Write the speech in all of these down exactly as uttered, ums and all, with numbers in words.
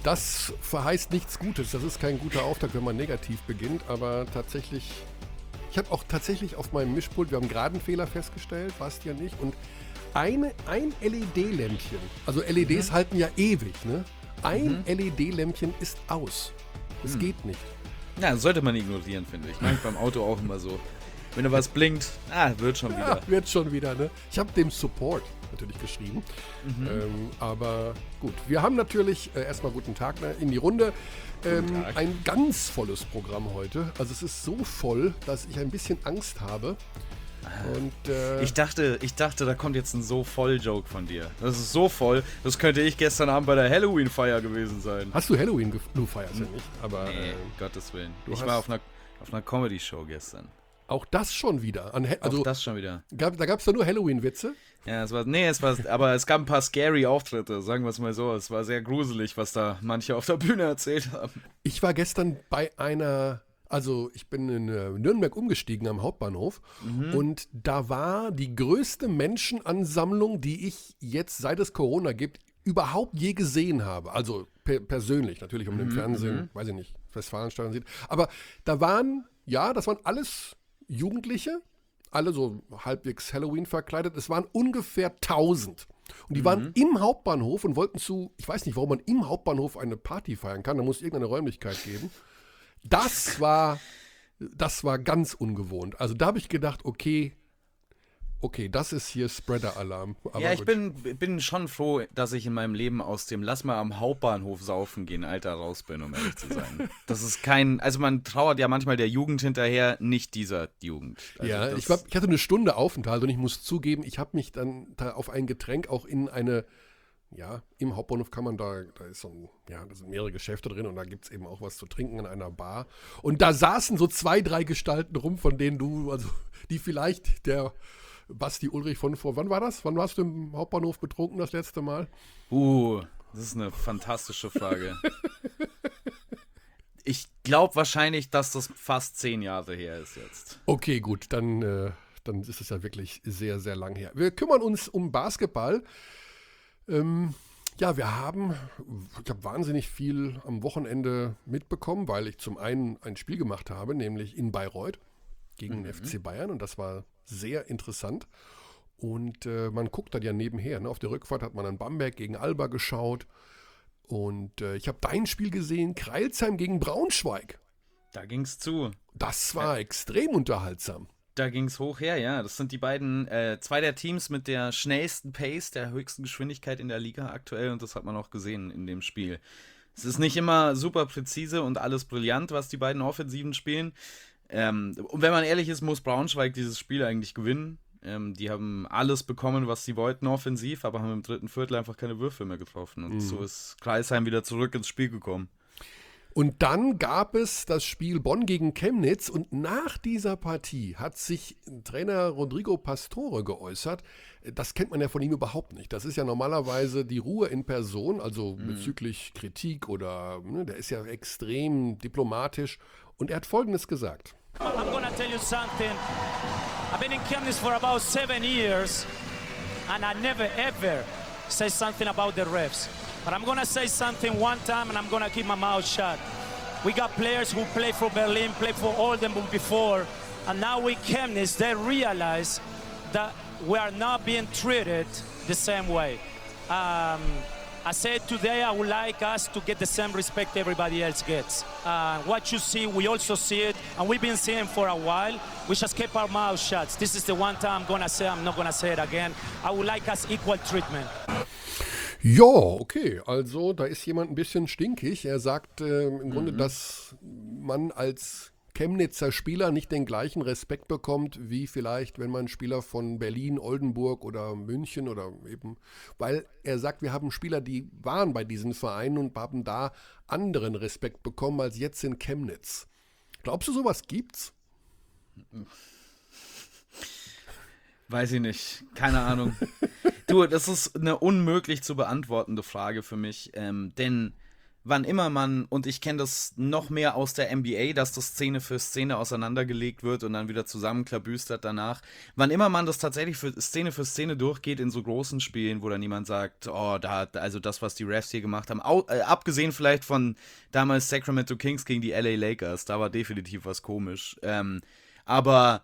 Das verheißt nichts Gutes. Das ist kein guter Auftakt, wenn man negativ beginnt. Aber tatsächlich, ich habe auch tatsächlich auf meinem Mischpult, wir haben gerade einen Fehler festgestellt, Bastian nicht. Und eine, ein L E D-Lämpchen, also L E Ds mhm. halten ja ewig, ne? Ein mhm. L E D-Lämpchen ist aus. Es mhm. geht nicht. Ja, sollte man ignorieren, finde ich. Mache ich beim Auto auch immer so. Wenn da was blinkt, ah, wird schon wieder. Ja, wird schon wieder, ne? Ich habe dem Support natürlich geschrieben. Mhm. Ähm, aber gut, wir haben natürlich, äh, erstmal guten Tag ne, in die Runde. Ähm, ein ganz volles Programm heute. Also es ist so voll, dass ich ein bisschen Angst habe. Und, äh, ich dachte, ich dachte, da kommt jetzt ein so voll Joke von dir. Das ist so voll, das könnte ich gestern Abend bei der Halloween-Feier gewesen sein. Hast du Halloween ge- Du feierst ja nicht, aber nee, äh, Gottes Willen. Ich war auf einer, auf einer Comedy-Show gestern. Auch das schon wieder. An, also, auch das schon wieder. Gab, da gab es doch nur Halloween-Witze? Ja, es war, nee, es war, aber es gab ein paar scary Auftritte, sagen wir es mal so. Es war sehr gruselig, was da manche auf der Bühne erzählt haben. Ich war gestern bei einer, also ich bin in Nürnberg umgestiegen am Hauptbahnhof mhm. und da war die größte Menschenansammlung, die ich jetzt, seit es Corona gibt, überhaupt je gesehen habe. Also per- persönlich, natürlich, um mhm, den Fernsehen, mhm. weiß ich nicht, Westfalenstadion sieht. Aber da waren, ja, das waren alles Jugendliche, alle so halbwegs Halloween verkleidet. Es waren ungefähr tausend. Und die mhm. waren im Hauptbahnhof und wollten zu, ich weiß nicht, warum man im Hauptbahnhof eine Party feiern kann, da muss es irgendeine Räumlichkeit geben. Das war, das war ganz ungewohnt. Also da habe ich gedacht, okay, okay, das ist hier Spreader-Alarm. Aber ja, ich gut. bin, bin schon froh, dass ich in meinem Leben aus dem Lass mal am Hauptbahnhof saufen gehen, Alter, raus bin, um ehrlich zu sein. Das ist kein, also man trauert ja manchmal der Jugend hinterher, nicht dieser Jugend. Also ja, ich, war, ich hatte eine Stunde Aufenthalt und ich muss zugeben, ich habe mich dann da auf ein Getränk auch in eine, ja, im Hauptbahnhof kann man da, da ist so ein, ja, da sind mehrere Geschäfte drin und da gibt es eben auch was zu trinken in einer Bar. Und da saßen so zwei, drei Gestalten rum, von denen du, also die vielleicht der Basti Ulrich von vor, wann war das? Wann warst du im Hauptbahnhof betrunken das letzte Mal? Uh, das ist eine fantastische Frage. Ich glaube wahrscheinlich, dass das fast zehn Jahre her ist jetzt. Okay, gut, dann, äh, dann ist es ja wirklich sehr, sehr lang her. Wir kümmern uns um Basketball. Ähm, ja, wir haben, ich habe wahnsinnig viel am Wochenende mitbekommen, weil ich zum einen ein Spiel gemacht habe, nämlich in Bayreuth gegen mhm. den F C Bayern und das war sehr interessant. Und äh, man guckt dann ja nebenher. Ne? Auf der Rückfahrt hat man an Bamberg gegen Alba geschaut. Und äh, ich habe dein Spiel gesehen, Crailsheim gegen Braunschweig. Da ging's zu. Das war ja. extrem unterhaltsam. Da ging's hoch her, ja. Das sind die beiden, äh, zwei der Teams mit der schnellsten Pace, der höchsten Geschwindigkeit in der Liga aktuell. Und das hat man auch gesehen in dem Spiel. Es ist nicht immer super präzise und alles brillant, was die beiden Offensiven spielen. Ähm, und wenn man ehrlich ist, muss Braunschweig dieses Spiel eigentlich gewinnen. Ähm, die haben alles bekommen, was sie wollten offensiv, aber haben im dritten Viertel einfach keine Würfe mehr getroffen. Und mhm. so ist Crailsheim wieder zurück ins Spiel gekommen. Und dann gab es das Spiel Bonn gegen Chemnitz und nach dieser Partie hat sich Trainer Rodrigo Pastore geäußert. Das kennt man ja von ihm überhaupt nicht. Das ist ja normalerweise die Ruhe in Person, also mhm. bezüglich Kritik oder, ne, der ist ja extrem diplomatisch. Und er hat Folgendes gesagt. I'm gonna tell you something. I've been in Chemnitz for about seven years and I never ever say something about the refs. But I'm gonna say something one time and I'm gonna keep my mouth shut. We got players who play for Berlin, play for Oldenburg before, and now we Chemnitz, they realize that we are not being treated the same way. Um, I said today I would like us to get the same respect everybody else gets. Uh, what you see, we also see it, and we've been seeing it for a while. We just keep our mouth shut. This is the one time I'm gonna say, I'm not gonna say it again. I would like us equal treatment. Ja, okay, also da ist jemand ein bisschen stinkig. Er sagt äh, im Grunde, mhm. dass man als Chemnitzer Spieler nicht den gleichen Respekt bekommt, wie vielleicht, wenn man Spieler von Berlin, Oldenburg oder München oder eben, weil er sagt, wir haben Spieler, die waren bei diesen Vereinen und haben da anderen Respekt bekommen als jetzt in Chemnitz. Glaubst du, sowas gibt's? Weiß ich nicht, keine Ahnung. Du, das ist eine unmöglich zu beantwortende Frage für mich, ähm, denn wann immer man, und ich kenne das noch mehr aus der N B A, dass das Szene für Szene auseinandergelegt wird und dann wieder zusammenklabüstert danach, wann immer man das tatsächlich für Szene für Szene durchgeht in so großen Spielen, wo dann niemand sagt, oh, da hat, also das, was die Refs hier gemacht haben, au, äh, abgesehen vielleicht von damals Sacramento Kings gegen die L A Lakers, da war definitiv was komisch, ähm, aber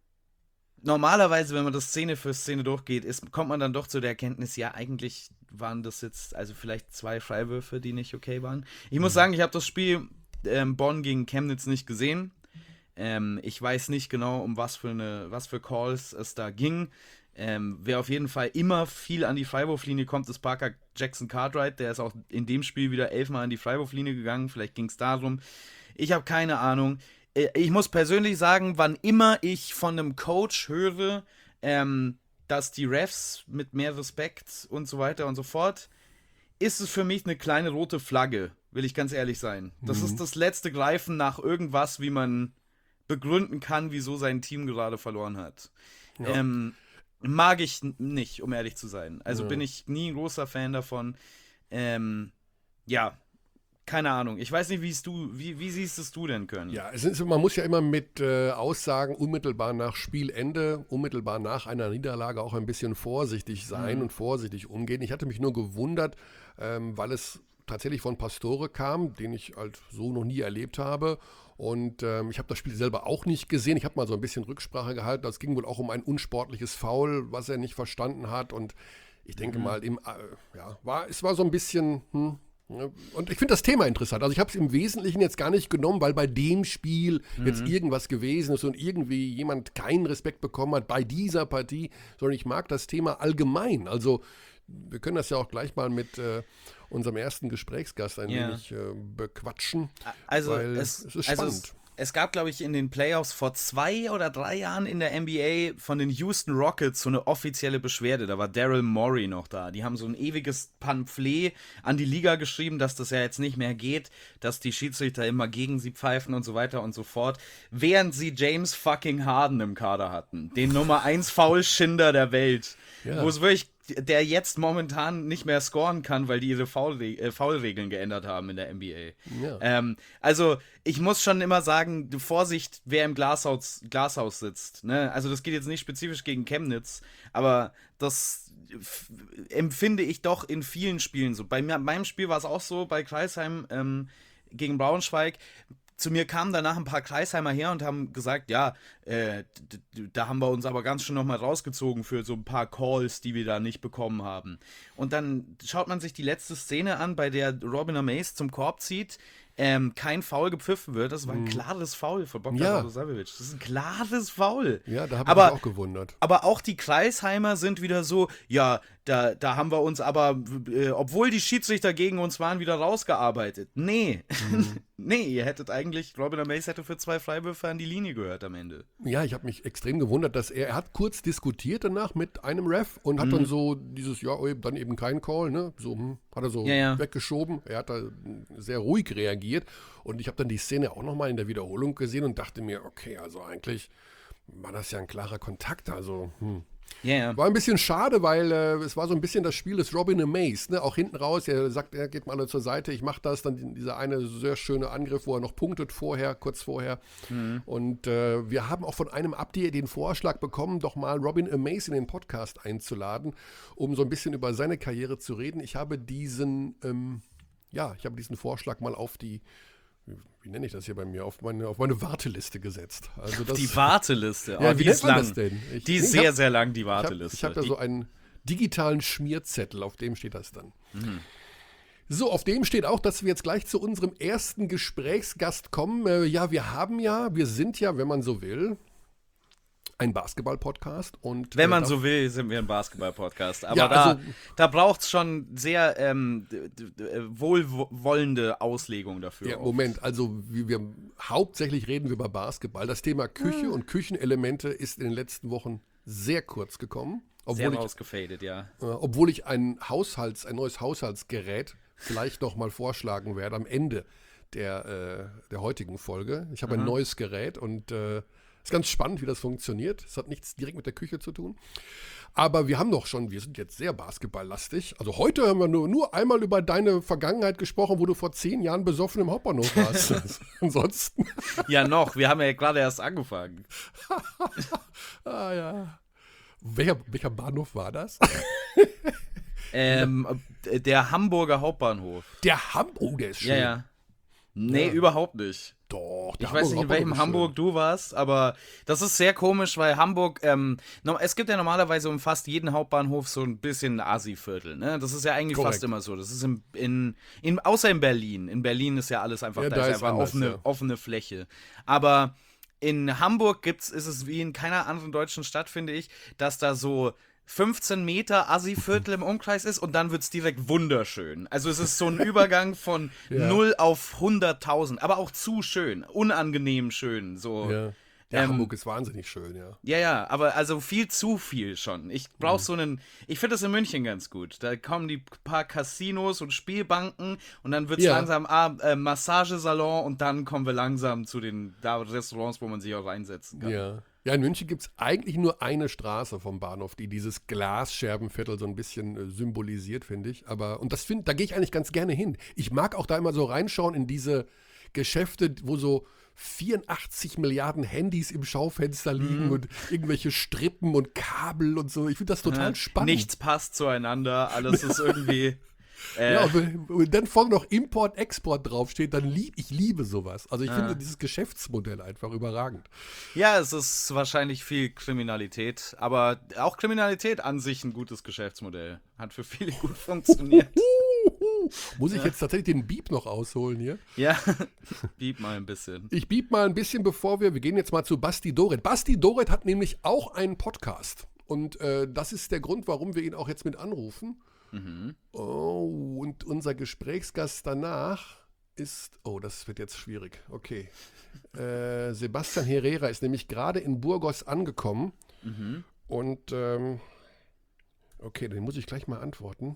normalerweise, wenn man das Szene für Szene durchgeht, ist, kommt man dann doch zu der Erkenntnis, ja, eigentlich waren das jetzt, also vielleicht zwei Freiwürfe, die nicht okay waren. Ich muss mhm. sagen, ich habe das Spiel ähm, Bonn gegen Chemnitz nicht gesehen. Ähm, ich weiß nicht genau, um was für eine, was für Calls es da ging. Ähm, wer auf jeden Fall immer viel an die Freiwurflinie kommt, ist Parker Jackson Cartwright. Der ist auch in dem Spiel wieder elfmal an die Freiwurflinie gegangen. Vielleicht ging es darum. Ich habe keine Ahnung. Ich muss persönlich sagen, wann immer ich von einem Coach höre, ähm, dass die Refs mit mehr Respekt und so weiter und so fort, ist es für mich eine kleine rote Flagge, will ich ganz ehrlich sein. Das mhm. ist das letzte Greifen nach irgendwas, wie man begründen kann, wieso sein Team gerade verloren hat. Ja. Ähm, mag ich nicht, um ehrlich zu sein. Also ja. bin ich nie ein großer Fan davon. Ähm, ja, keine Ahnung. Ich weiß nicht, wie du, wie, wie siehst es du denn, Körny? Ja, es ist, man muss ja immer mit äh, Aussagen unmittelbar nach Spielende, unmittelbar nach einer Niederlage auch ein bisschen vorsichtig sein mhm. und vorsichtig umgehen. Ich hatte mich nur gewundert, ähm, weil es tatsächlich von Pastore kam, den ich halt so noch nie erlebt habe. Und ähm, ich habe das Spiel selber auch nicht gesehen. Ich habe mal so ein bisschen Rücksprache gehalten. Es ging wohl auch um ein unsportliches Foul, was er nicht verstanden hat. Und ich denke mhm. mal, im, äh, ja, war, es war so ein bisschen... Hm, und ich finde das Thema interessant. Also ich habe es im Wesentlichen jetzt gar nicht genommen, weil bei dem Spiel mhm. jetzt irgendwas gewesen ist und irgendwie jemand keinen Respekt bekommen hat bei dieser Partie, sondern ich mag das Thema allgemein. Also wir können das ja auch gleich mal mit äh, unserem ersten Gesprächsgast ein ja. wenig äh, bequatschen. Also weil es, es ist also spannend. Es, es gab, glaube ich, in den Playoffs vor zwei oder drei Jahren in der N B A von den Houston Rockets so eine offizielle Beschwerde. Da war Daryl Morey noch da. Die haben so ein ewiges Pamphlet an die Liga geschrieben, dass das ja jetzt nicht mehr geht, dass die Schiedsrichter immer gegen sie pfeifen und so weiter und so fort. Während sie James fucking Harden im Kader hatten. Den Nummer eins Foulschinder der Welt. Ja. Wo es wirklich der jetzt momentan nicht mehr scoren kann, weil die ihre Foulre- äh, Foulregeln geändert haben in der N B A. Ja. Ähm, also ich muss schon immer sagen, Vorsicht, wer im Glashaus, Glashaus sitzt. Ne? Also das geht jetzt nicht spezifisch gegen Chemnitz, aber das f- empfinde ich doch in vielen Spielen so. Bei mir, meinem Spiel war es auch so, bei Kreisheim ähm, gegen Braunschweig. Zu mir kamen danach ein paar Kreisheimer her und haben gesagt, ja, äh, d- d- da haben wir uns aber ganz schön nochmal rausgezogen für so ein paar Calls, die wir da nicht bekommen haben. Und dann schaut man sich die letzte Szene an, bei der Robin Amaze zum Korb zieht, ähm, kein Foul gepfiffen wird. Das war ein klares Foul von Bogdan Ja. Radosavic. Das ist ein klares Foul. Ja, da habe ich Aber- mich auch gewundert. Aber auch die Kreisheimer sind wieder so, ja, da, da haben wir uns aber, äh, obwohl die Schiedsrichter gegen uns waren, wieder rausgearbeitet. Nee, Mhm. nee, ihr hättet eigentlich, Robin Amaze hätte für zwei Freiwürfe an die Linie gehört am Ende. Ja, ich habe mich extrem gewundert, dass er, er hat kurz diskutiert danach mit einem Ref und hat Mhm. dann so dieses, ja, oh, dann eben kein Call, ne? So, hm, hat er so Ja, ja. weggeschoben. Er hat da sehr ruhig reagiert und ich habe dann die Szene auch nochmal in der Wiederholung gesehen und dachte mir, okay, also eigentlich war das ja ein klarer Kontakt, also, hm. Ja, ja. War ein bisschen schade, weil äh, es war so ein bisschen das Spiel des Robin Amaze, ne? Auch hinten raus, er sagt, er geht mal alle zur Seite, ich mach das, dann dieser eine sehr schöne Angriff, wo er noch punktet vorher, kurz vorher. Mhm. Und äh, wir haben auch von einem Abdi den Vorschlag bekommen, doch mal Robin Amaze in den Podcast einzuladen, um so ein bisschen über seine Karriere zu reden. Ich habe diesen, ähm, ja, ich habe diesen Vorschlag mal auf die, wie, wie nenne ich das hier bei mir, auf meine, auf meine Warteliste gesetzt. Also das, Die Warteliste, oh, ja, die wie ist nennt man lang. das denn? Ich, Die ist nee, ich sehr, hab- sehr lang, die ich habe Warteliste. ich hab da Die- so einen digitalen Schmierzettel, auf dem steht das dann. Mhm. So, auf dem steht auch, dass wir jetzt gleich zu unserem ersten Gesprächsgast kommen. Äh, ja, wir haben ja, wir sind ja, wenn man so will, ein Basketball-Podcast. Und, Wenn äh, man da- so will, sind wir ein Basketball-Podcast. Aber Ja, da, also- da braucht es schon sehr ähm, d- d- äh, wohlwollende Auslegung dafür. Ja, auch. Moment, also wir, wir hauptsächlich reden wir über Basketball. Das Thema Küche Ah. und Küchenelemente ist in den letzten Wochen sehr kurz gekommen. Sehr Obwohl ich, rausgefadet, ja. äh, obwohl ich ein Haushalts, ein neues Haushaltsgerät vielleicht noch mal vorschlagen werde am Ende der, äh, der heutigen Folge. Ich habe ein Aha. neues Gerät und äh, Ist ganz spannend, wie das funktioniert. Es hat nichts direkt mit der Küche zu tun. Aber wir haben doch schon, wir sind jetzt sehr basketballlastig. Also heute haben wir nur, nur einmal über deine Vergangenheit gesprochen, wo du vor zehn Jahren besoffen im Hauptbahnhof warst. Ansonsten. Ja, noch. Wir haben ja gerade erst angefangen. Ah ja. Welcher, welcher Bahnhof war das? Ähm, der Hamburger Hauptbahnhof. Der Hamburg, oh, der ist schön. Ja, ja. Nee, Ja. überhaupt nicht. Doch, der Ich weiß nicht, in Hamburger welchem Hauptbahnhof ist Hamburg du warst, aber das ist sehr komisch, weil Hamburg, ähm, no- es gibt ja normalerweise um fast jeden Hauptbahnhof so ein bisschen Asi-Viertel, ne? Das ist ja eigentlich Korrekt. fast immer so. Das ist in, in, in, außer in Berlin. In Berlin ist ja alles einfach, Ja, da, da ist ist einfach anders, offene, ja. offene Fläche. Aber in Hamburg gibt's, ist es wie in keiner anderen deutschen Stadt, finde ich, dass da so fünfzehn Meter Assi-Viertel im Umkreis ist und dann wird's direkt wunderschön. Also es ist so ein Übergang von Ja. null auf hunderttausend, aber auch zu schön, unangenehm schön. So. schön. Ja. Der Ähm, Hamburg ist wahnsinnig schön, ja. Ja, ja, aber also viel zu viel schon. Ich brauch so einen, ich finde das in München ganz gut. Da kommen die paar Casinos und Spielbanken und dann wird's Ja. langsam ah, äh, Massagesalon und dann kommen wir langsam zu den da Restaurants, wo man sich auch reinsetzen kann. Ja. Ja, in München gibt es eigentlich nur eine Straße vom Bahnhof, die dieses Glasscherbenviertel so ein bisschen äh, symbolisiert, finde ich. Aber, und das find, da gehe ich eigentlich ganz gerne hin. Ich mag auch da immer so reinschauen in diese Geschäfte, wo so vierundachtzig Milliarden Handys im Schaufenster liegen Mhm. und irgendwelche Strippen und Kabel und so. Ich finde das total Ja, spannend. Nichts passt zueinander, alles ist irgendwie. Äh, Ja, und wenn wenn dann vorne noch Import, Export draufsteht, dann lieb ich liebe sowas. Also ich Ah. finde dieses Geschäftsmodell einfach überragend. Ja, es ist wahrscheinlich viel Kriminalität, aber auch Kriminalität an sich ein gutes Geschäftsmodell. Hat für viele gut funktioniert. Muss ich jetzt tatsächlich den Beep noch ausholen hier? Ja, bieb mal ein bisschen. Ich bieb mal ein bisschen, bevor wir, wir gehen jetzt mal zu Basti Doret. Basti Doret hat nämlich auch einen Podcast. Und äh, das ist der Grund, warum wir ihn auch jetzt mit anrufen. Mhm. Oh, und unser Gesprächsgast danach ist, oh, das wird jetzt schwierig. Okay. Äh, Sebastian Herrera ist nämlich gerade in Burgos angekommen. Mhm. Und, ähm, okay, den muss ich gleich mal antworten.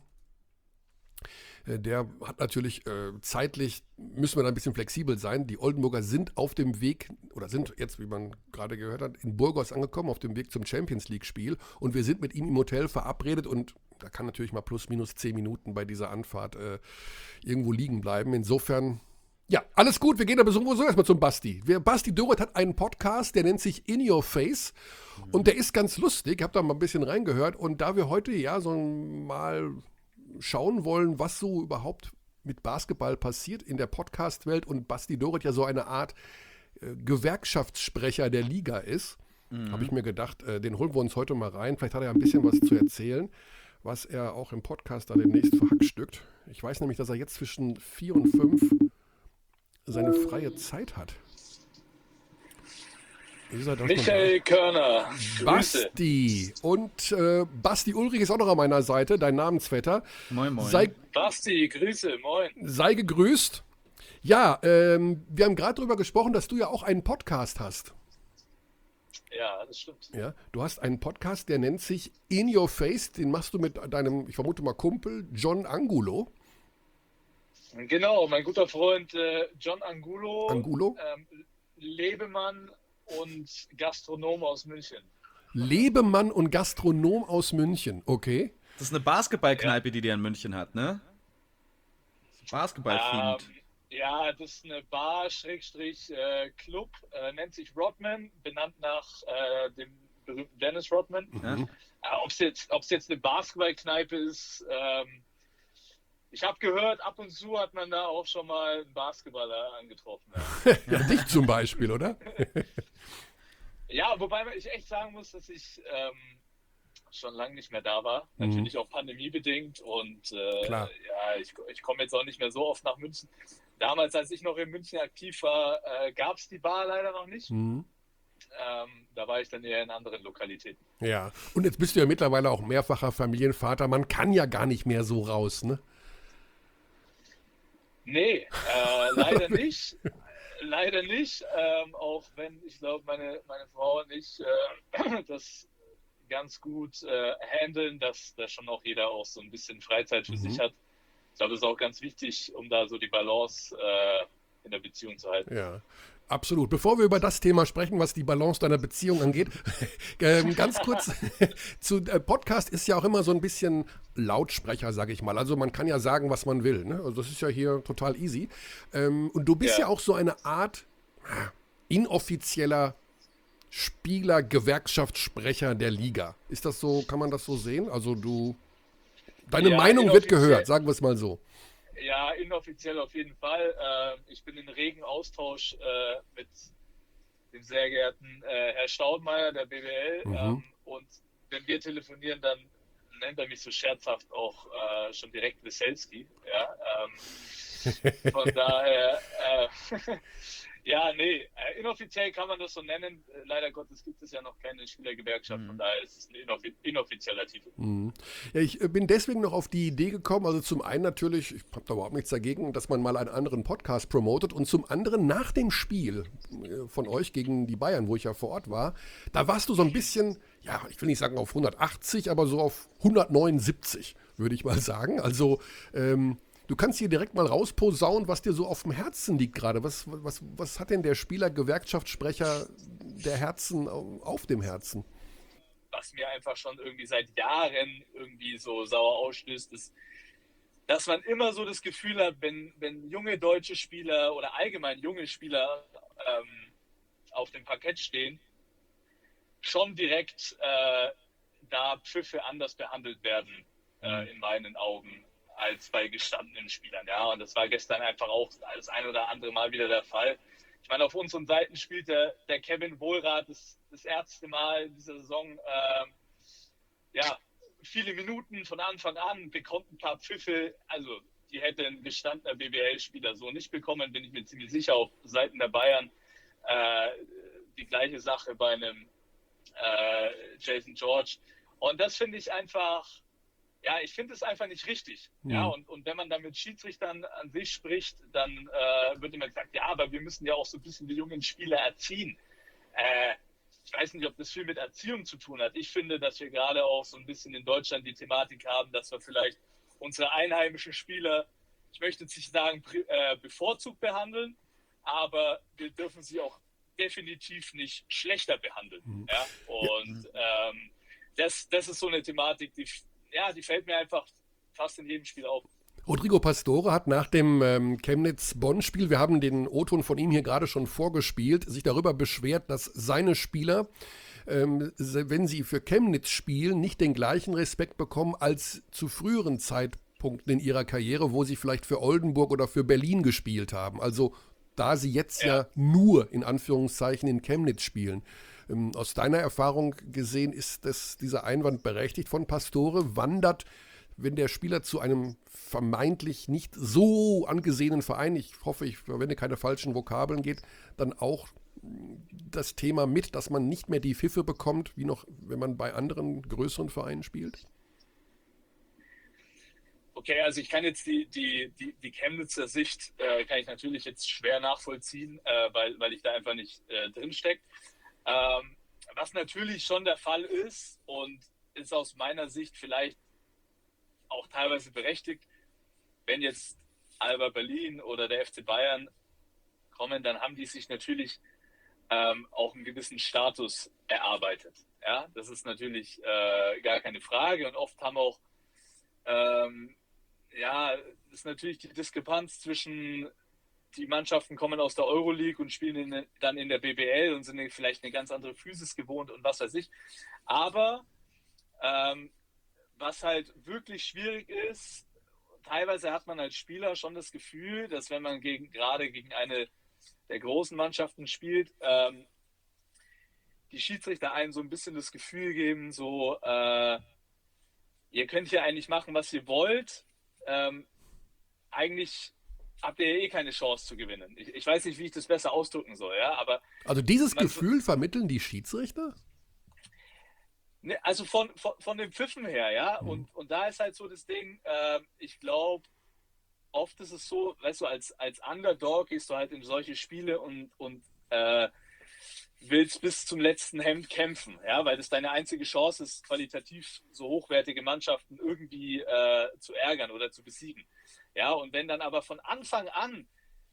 Äh, Der hat natürlich äh, zeitlich, müssen wir da ein bisschen flexibel sein. Die Oldenburger sind auf dem Weg, oder sind jetzt, wie man gerade gehört hat, in Burgos angekommen, auf dem Weg zum Champions League-Spiel. Und wir sind mit ihm im Hotel verabredet und da kann natürlich mal plus minus zehn Minuten bei dieser Anfahrt äh, irgendwo liegen bleiben. Insofern, ja, alles gut. Wir gehen aber sowieso erstmal zum Basti. Wir, Basti Doret hat einen Podcast, der nennt sich In Your Face. Und der ist ganz lustig. Ich habe da mal ein bisschen reingehört. Und da wir heute ja so mal schauen wollen, was so überhaupt mit Basketball passiert in der Podcast-Welt und Basti Doret ja so eine Art äh, Gewerkschaftssprecher der Liga ist, Mhm. habe ich mir gedacht, äh, den holen wir uns heute mal rein. Vielleicht hat er ja ein bisschen was zu erzählen, was er auch im Podcast da demnächst verhackstückt. Ich weiß nämlich, dass er jetzt zwischen vier und fünf seine freie Zeit hat. Ist er doch Michael Körner, Grüße. Basti. Und äh, Basti Ulrich ist auch noch an meiner Seite, dein Namensvetter. Moin, moin. Sei, Basti, Grüße, moin. sei gegrüßt. Ja, ähm, wir haben gerade darüber gesprochen, dass du ja auch einen Podcast hast. Ja, das stimmt. Ja, du hast einen Podcast, der nennt sich In Your Face. Den machst du mit deinem, ich vermute mal, Kumpel John Angulo. Genau, mein guter Freund äh, John Angulo, Angulo? Ähm, Lebemann und Gastronom aus München. Lebemann und Gastronom aus München. Okay. Das ist eine Basketballkneipe, die der in München hat, ne? Basketball-themed. Ähm, ja, das ist eine Bar, Schrägstrich, äh, Club, äh, nennt sich Rodman, benannt nach äh, dem berühmten Dennis Rodman. Ja? Äh, Ob es jetzt, ob's jetzt eine Basketballkneipe ist, ähm, ich habe gehört, ab und zu hat man da auch schon mal einen Basketballer angetroffen. Ja. Ja, dich zum Beispiel, oder? Ja, wobei ich echt sagen muss, dass ich ähm, schon lange nicht mehr da war. Mhm. Natürlich auch pandemiebedingt und äh, Klar. ja, ich, ich komme jetzt auch nicht mehr so oft nach München. Damals, als ich noch in München aktiv war, äh, gab es die Bar leider noch nicht. Mhm. Ähm, da war ich dann eher in anderen Lokalitäten. Ja. Und jetzt bist du ja mittlerweile auch mehrfacher Familienvater. Man kann ja gar nicht mehr so raus, ne? Nee, äh, leider nicht. Leider nicht. Ähm, auch wenn ich glaube, meine, meine Frau und ich äh, das ganz gut äh, handeln, dass da schon auch jeder auch so ein bisschen Freizeit für Mhm. sich hat. Ich glaube, das ist auch ganz wichtig, um da so die Balance äh, in der Beziehung zu halten. Ja, absolut. Bevor wir über das Thema sprechen, was die Balance deiner Beziehung angeht, ähm, ganz kurz zu äh, Podcast ist ja auch immer so ein bisschen Lautsprecher, sage ich mal. Also man kann ja sagen, was man will. Ne? Also das ist ja hier total easy. Ähm, und du bist ja. ja auch so eine Art ah, inoffizieller Spieler, Gewerkschaftssprecher der Liga. Ist das so, kann man das so sehen? Also du, deine ja, Meinung wird gehört, sagen wir es mal so. Ja, inoffiziell auf jeden Fall. Äh, ich bin in regen Austausch äh, mit dem sehr geehrten äh, Herr Staudmeier, der B W L. Mhm. Ähm, und wenn wir telefonieren, dann nennt er mich so scherzhaft auch äh, schon direkt Weselski. Ja, ähm, von daher, äh, ja, nee, äh, inoffiziell kann man das so nennen. Äh, leider Gottes gibt es ja noch keine Spielergewerkschaft, mhm. von daher ist es ein inoffi inoffizieller Titel. Mhm. Ja, ich äh, bin deswegen noch auf die Idee gekommen, also zum einen natürlich, ich habe da überhaupt nichts dagegen, dass man mal einen anderen Podcast promotet und zum anderen nach dem Spiel äh, von euch gegen die Bayern, wo ich ja vor Ort war, da warst du so ein bisschen, ja, ich will nicht sagen auf hundertachtzig, aber so auf hundertneunundsiebzig, würde ich mal sagen. Also, ähm, du kannst hier direkt mal rausposaunen, was dir so auf dem Herzen liegt gerade. Was, was, was hat denn der Spieler, Gewerkschaftssprecher der Herzen auf dem Herzen? Was mir einfach schon irgendwie seit Jahren irgendwie so sauer ausstößt, ist, dass man immer so das Gefühl hat, wenn, wenn junge deutsche Spieler oder allgemein junge Spieler ähm, auf dem Parkett stehen, schon direkt äh, da Pfiffe anders behandelt werden, äh, in meinen Augen, als bei gestandenen Spielern. Ja, und das war gestern einfach auch das ein oder andere Mal wieder der Fall. Ich meine, auf unseren Seiten spielt der, der Kevin Wohlrath das, das erste Mal in dieser Saison äh, ja, viele Minuten von Anfang an, bekommt ein paar Pfiffe. Also, die hätte ein gestandener B B L-Spieler so nicht bekommen, bin ich mir ziemlich sicher, auf Seiten der Bayern. Äh, die gleiche Sache bei einem äh, Jason George. Und das finde ich einfach, ja, ich finde es einfach nicht richtig. Mhm. Ja, und, und wenn man dann mit Schiedsrichtern an sich spricht, dann äh, wird immer gesagt, ja, aber wir müssen ja auch so ein bisschen die jungen Spieler erziehen. Äh, ich weiß nicht, ob das viel mit Erziehung zu tun hat. Ich finde, dass wir gerade auch so ein bisschen in Deutschland die Thematik haben, dass wir vielleicht unsere einheimischen Spieler, ich möchte jetzt nicht sagen, äh, bevorzugt behandeln, aber wir dürfen sie auch definitiv nicht schlechter behandeln. Mhm. Ja? Und ähm, das, das ist so eine Thematik, die Ja, die fällt mir einfach fast in jedem Spiel auf. Rodrigo Pastore hat nach dem ähm, Chemnitz-Bonn-Spiel, wir haben den O-Ton von ihm hier gerade schon vorgespielt, sich darüber beschwert, dass seine Spieler, ähm, wenn sie für Chemnitz spielen, nicht den gleichen Respekt bekommen als zu früheren Zeitpunkten in ihrer Karriere, wo sie vielleicht für Oldenburg oder für Berlin gespielt haben. Also da sie jetzt ja, ja nur in Anführungszeichen in Chemnitz spielen. Ähm, aus deiner Erfahrung gesehen, ist das, dieser Einwand berechtigt von Pastore? Wandert, wenn der Spieler zu einem vermeintlich nicht so angesehenen Verein, ich hoffe, ich verwende keine falschen Vokabeln, geht, dann auch das Thema mit, dass man nicht mehr die Pfiffe bekommt, wie noch, wenn man bei anderen größeren Vereinen spielt? Okay, also ich kann jetzt die, die, die, die Chemnitzer Sicht, äh, kann ich natürlich jetzt schwer nachvollziehen, äh, weil, weil ich da einfach nicht äh, drinstecke. Ähm, was natürlich schon der Fall ist und ist aus meiner Sicht vielleicht auch teilweise berechtigt, wenn jetzt Alba Berlin oder der F C Bayern kommen, dann haben die sich natürlich ähm, auch einen gewissen Status erarbeitet. Ja, das ist natürlich äh, gar keine Frage und oft haben auch ähm, ja, ist natürlich die Diskrepanz zwischen die Mannschaften kommen aus der Euroleague und spielen in, dann in der B B L und sind vielleicht eine ganz andere Physis gewohnt und was weiß ich. Aber ähm, was halt wirklich schwierig ist, teilweise hat man als Spieler schon das Gefühl, dass wenn man gegen, gerade gegen eine der großen Mannschaften spielt, ähm, die Schiedsrichter einem so ein bisschen das Gefühl geben, so, äh, ihr könnt hier eigentlich machen, was ihr wollt. Ähm, eigentlich habt ihr ja eh keine Chance zu gewinnen. Ich, ich weiß nicht, wie ich das besser ausdrücken soll, ja, aber... Also dieses Gefühl vermitteln die Schiedsrichter? Ne, also von, von, von den Pfiffen her, ja, mhm. und, und da ist halt so das Ding, äh, ich glaube, oft ist es so, weißt du, als, als Underdog gehst du halt in solche Spiele und, und äh, willst bis zum letzten Hemd kämpfen, ja, weil das deine einzige Chance ist, qualitativ so hochwertige Mannschaften irgendwie äh, zu ärgern oder zu besiegen. Ja, und wenn dann aber von Anfang an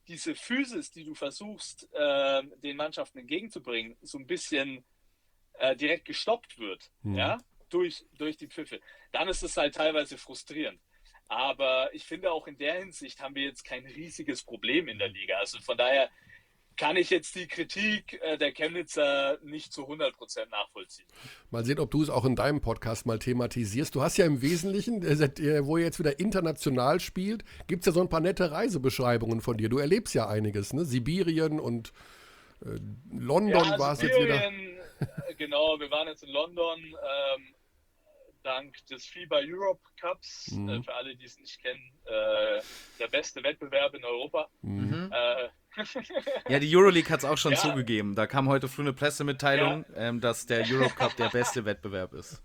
diese Physis, die du versuchst, äh, den Mannschaften entgegenzubringen, so ein bisschen äh, direkt gestoppt wird, mhm. ja, durch, durch die Pfiffe, dann ist es halt teilweise frustrierend. Aber ich finde, auch in der Hinsicht haben wir jetzt kein riesiges Problem in der Liga. Also von daher kann ich jetzt die Kritik äh, der Chemnitzer nicht zu hundert Prozent nachvollziehen. Mal sehen, ob du es auch in deinem Podcast mal thematisierst. Du hast ja im Wesentlichen, äh, wo ihr jetzt wieder international spielt, gibt es ja so ein paar nette Reisebeschreibungen von dir. Du erlebst ja einiges, ne? Sibirien und äh, London ja, war es jetzt wieder. Genau, wir waren jetzt in London, ähm, dank des FIBA Europe Cups, mhm. äh, für alle, die es nicht kennen, äh, der beste Wettbewerb in Europa. Mhm. Äh, ja, die Euroleague hat es auch schon ja. zugegeben. Da kam heute früh eine Pressemitteilung, ja. ähm, dass der Europe Cup der beste Wettbewerb ist.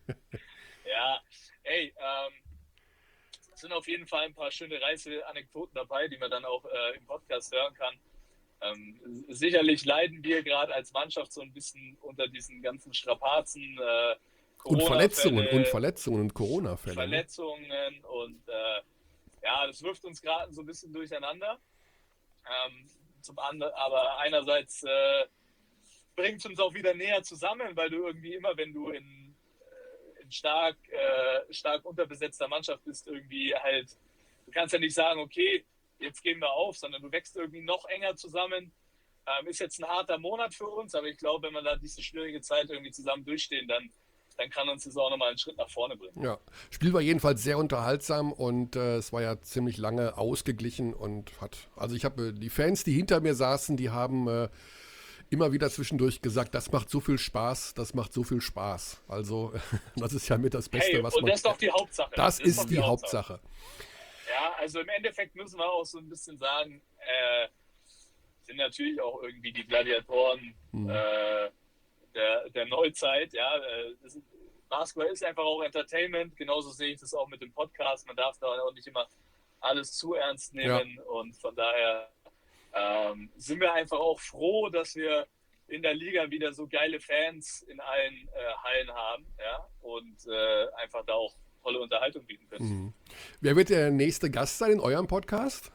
Ja, ey, ähm, es sind auf jeden Fall ein paar schöne Reiseanekdoten dabei, die man dann auch äh, im Podcast hören kann. Ähm, sicherlich leiden wir gerade als Mannschaft so ein bisschen unter diesen ganzen Strapazen, äh, und Verletzungen und Verletzungen und Corona-Fälle. Verletzungen ne? und äh, ja, das wirft uns gerade so ein bisschen durcheinander. Ähm, zum anderen, aber einerseits äh, bringt es uns auch wieder näher zusammen, weil du irgendwie immer, wenn du in, äh, in stark, äh, stark unterbesetzter Mannschaft bist, irgendwie halt, du kannst ja nicht sagen, okay, jetzt gehen wir auf, sondern du wächst irgendwie noch enger zusammen. Ähm, ist jetzt ein harter Monat für uns, aber ich glaube, wenn wir da diese schwierige Zeit irgendwie zusammen durchstehen, dann dann kann uns das auch nochmal einen Schritt nach vorne bringen. Ja, Spiel war jedenfalls sehr unterhaltsam und äh, es war ja ziemlich lange ausgeglichen und hat, also ich habe die Fans, die hinter mir saßen, die haben äh, immer wieder zwischendurch gesagt, das macht so viel Spaß, das macht so viel Spaß. Also das ist ja mit das Beste, hey, was und man... das ist doch die Hauptsache. Das, das ist, ist die, die Hauptsache. Hauptsache. Ja, also im Endeffekt müssen wir auch so ein bisschen sagen, äh, sind natürlich auch irgendwie die Gladiatoren hm. äh, Der, der Neuzeit, ja, das ist, Basketball ist einfach auch Entertainment, genauso sehe ich das auch mit dem Podcast, man darf da auch nicht immer alles zu ernst nehmen ja. und von daher ähm, sind wir einfach auch froh, dass wir in der Liga wieder so geile Fans in allen äh, Hallen haben, ja, und äh, einfach da auch tolle Unterhaltung bieten können. Mhm. Wer wird der nächste Gast sein in eurem Podcast?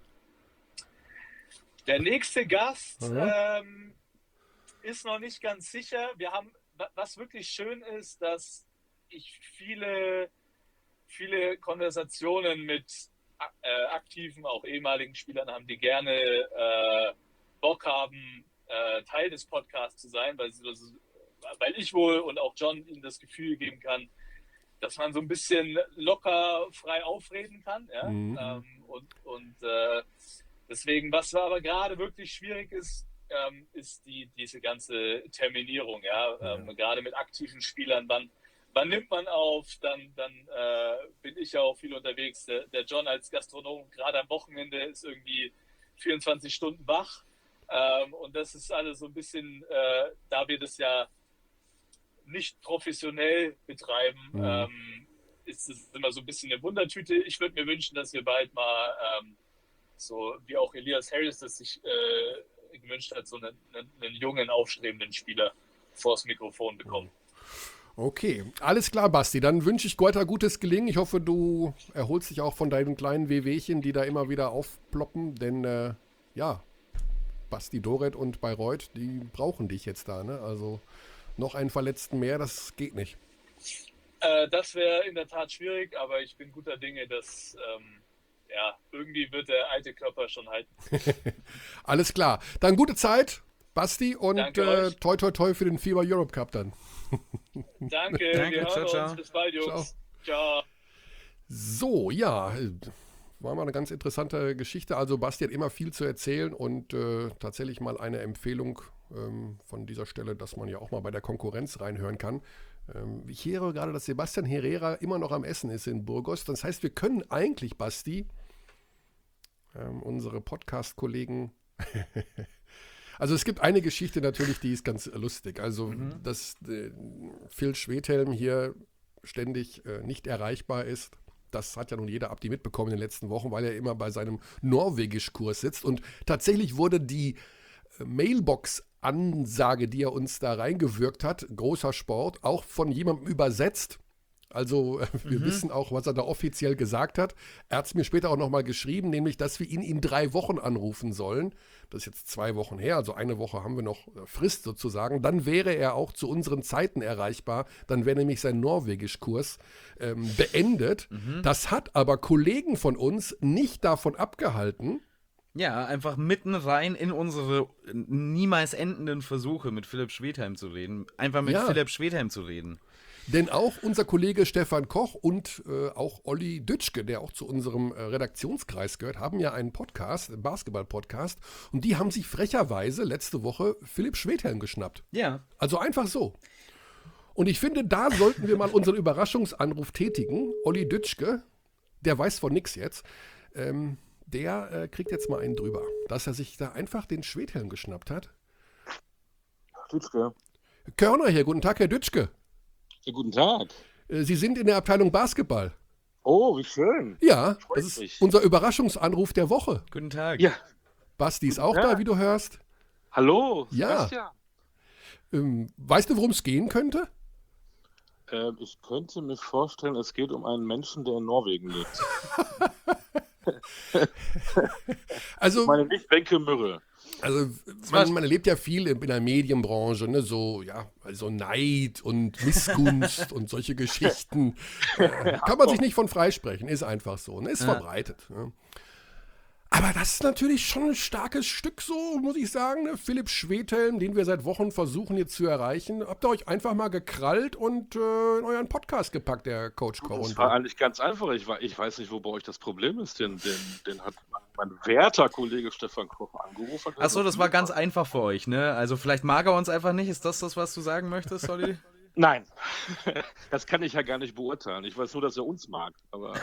Der nächste Gast mhm. ähm, ist noch nicht ganz sicher. Wir haben, was wirklich schön ist, dass ich viele, viele Konversationen mit äh, aktiven, auch ehemaligen Spielern haben, die gerne äh, Bock haben, äh, Teil des Podcasts zu sein, weil, weil ich wohl und auch John ihnen das Gefühl geben kann, dass man so ein bisschen locker frei aufreden kann. Ja? Mhm. Ähm, und und äh, deswegen, was aber gerade wirklich schwierig ist, Ähm, ist die, diese ganze Terminierung, ja, ähm, ja. gerade mit aktiven Spielern, wann, wann nimmt man auf, dann, dann äh, bin ich ja auch viel unterwegs, der, der John als Gastronom, gerade am Wochenende ist irgendwie vierundzwanzig Stunden wach ähm, und das ist alles so ein bisschen, äh, da wir das ja nicht professionell betreiben, mhm. ähm, ist es immer so ein bisschen eine Wundertüte. Ich würde mir wünschen, dass wir bald mal ähm, so, wie auch Elias Harris das sich äh, gewünscht hat, so einen, einen, einen jungen, aufstrebenden Spieler vors Mikrofon bekommen. Okay, alles klar, Basti. Dann wünsche ich Goethe gutes Gelingen. Ich hoffe, du erholst dich auch von deinen kleinen Wehwehchen, die da immer wieder aufploppen. Denn, äh, ja, Basti Doret und Bayreuth, die brauchen dich jetzt da. Ne? Also noch einen Verletzten mehr, das geht nicht. Äh, das wäre in der Tat schwierig, aber ich bin guter Dinge, dass... Ähm, ja, irgendwie wird der alte Körper schon halten. Alles klar. Dann gute Zeit, Basti, und äh, toi toi toi für den FIBA Europe Cup dann. Danke, Danke, wir hören ciao, uns. Bis bald, Jungs. Ciao. ciao. So, ja, war mal eine ganz interessante Geschichte. Also Basti hat immer viel zu erzählen und äh, tatsächlich mal eine Empfehlung ähm, von dieser Stelle, dass man ja auch mal bei der Konkurrenz reinhören kann. Ähm, ich höre gerade, dass Sebastian Herrera immer noch am Essen ist in Burgos. Das heißt, wir können eigentlich, Basti, ähm, unsere Podcast-Kollegen... Also es gibt eine Geschichte natürlich, die ist ganz lustig. Also, mhm. dass äh, Phil Schwedhelm hier ständig äh, nicht erreichbar ist, das hat ja nun jeder Abdi mitbekommen in den letzten Wochen, weil er immer bei seinem Norwegisch-Kurs sitzt. Und tatsächlich wurde die äh, Mailbox-Ansage, die er uns da reingewirkt hat, großer Sport, auch von jemandem übersetzt. Also wir mhm. wissen auch, was er da offiziell gesagt hat. Er hat es mir später auch nochmal geschrieben, nämlich, dass wir ihn in drei Wochen anrufen sollen. Das ist jetzt zwei Wochen her, also eine Woche haben wir noch Frist sozusagen. Dann wäre er auch zu unseren Zeiten erreichbar. Dann wäre nämlich sein Norwegischkurs ähm, beendet. Mhm. Das hat aber Kollegen von uns nicht davon abgehalten. Ja, einfach mitten rein in unsere niemals endenden Versuche mit Philipp Schwedhelm zu reden. Einfach mit ja. Philipp Schwedhelm zu reden. Denn auch unser Kollege Stefan Koch und äh, auch Olli Dütschke, der auch zu unserem äh, Redaktionskreis gehört, haben ja einen Podcast, einen Basketball-Podcast. Und die haben sich frecherweise letzte Woche Philipp Schwedhelm geschnappt. Ja. Also einfach so. Und ich finde, da sollten wir mal unseren Überraschungsanruf tätigen. Olli Dütschke, der weiß von nix jetzt, ähm, der äh, kriegt jetzt mal einen drüber, dass er sich da einfach den Schwedhelm geschnappt hat. Dütschke. Körner hier, guten Tag, Herr Dütschke. Ja, guten Tag. Sie sind in der Abteilung Basketball. Oh, wie schön. Ja, das ist mich. Unser Überraschungsanruf der Woche. Guten Tag. Ja. Basti ist guten auch Tag. da, wie du hörst. Hallo, ja. Sebastian. Ähm, weißt du, worum es gehen könnte? Ähm, ich könnte mir vorstellen, es geht um einen Menschen, der in Norwegen lebt. Also, ich meine nicht Wenke Mürre. Also man, man erlebt ja viel in, in der Medienbranche, ne, so ja, also Neid und Missgunst und solche Geschichten. Äh, kann man sich nicht von freisprechen, ist einfach so, ne, ist ja. verbreitet. Ne. Aber das ist natürlich schon ein starkes Stück so, muss ich sagen. Ne? Philipp Schwedhelm, den wir seit Wochen versuchen jetzt zu erreichen, habt ihr euch einfach mal gekrallt und äh, in euren Podcast gepackt, der Coach Koch. Das war eigentlich ganz einfach. Ich, war, ich weiß nicht, wo bei euch das Problem ist. Den, den, den hat mein werter Kollege Stefan Koch angerufen. Achso, das war ganz einfach für euch, ne? Also vielleicht mag er uns einfach nicht. Ist das das, was du sagen möchtest, Solly? Nein, das kann ich ja gar nicht beurteilen. Ich weiß nur, dass er uns mag. Aber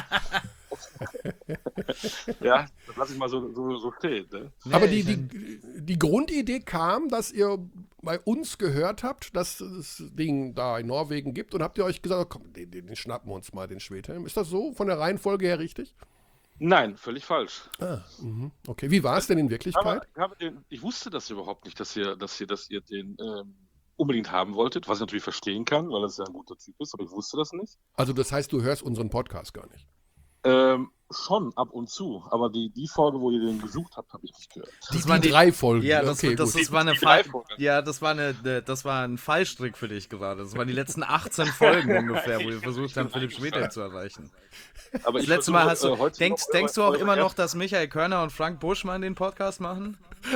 äh, ja, das lasse ich mal so, so, so stehen. Ne? Aber die, die, die Grundidee kam, dass ihr bei uns gehört habt, dass es das Ding da in Norwegen gibt und habt ihr euch gesagt, komm, den, den schnappen wir uns mal, den Schwedhelm. Ist das so von der Reihenfolge her richtig? Nein, völlig falsch. Ah, mh. Okay, wie war es denn in Wirklichkeit? Ich, habe den, ich wusste das überhaupt nicht, dass ihr, dass ihr, dass ihr den ähm, unbedingt haben wolltet, was ich natürlich verstehen kann, weil das ja ein guter Typ ist, aber ich wusste das nicht. Also das heißt, du hörst unseren Podcast gar nicht? Ähm, schon ab und zu, aber die, die Folge, wo ihr den gesucht habt, habe ich nicht gehört. Die, die, die drei Folgen. Ja, das, okay, das, das war eine Fall, ja, das war eine, das war ein Fallstrick für dich gerade. Das waren die letzten achtzehn Folgen ungefähr, wo wir versucht haben, Philipp Schwedhelm zu erreichen. Aber das letzte Mal hast du, äh, denkst, noch, denkst du auch immer noch, dass Michael Körner und Frank Buschmann den Podcast machen?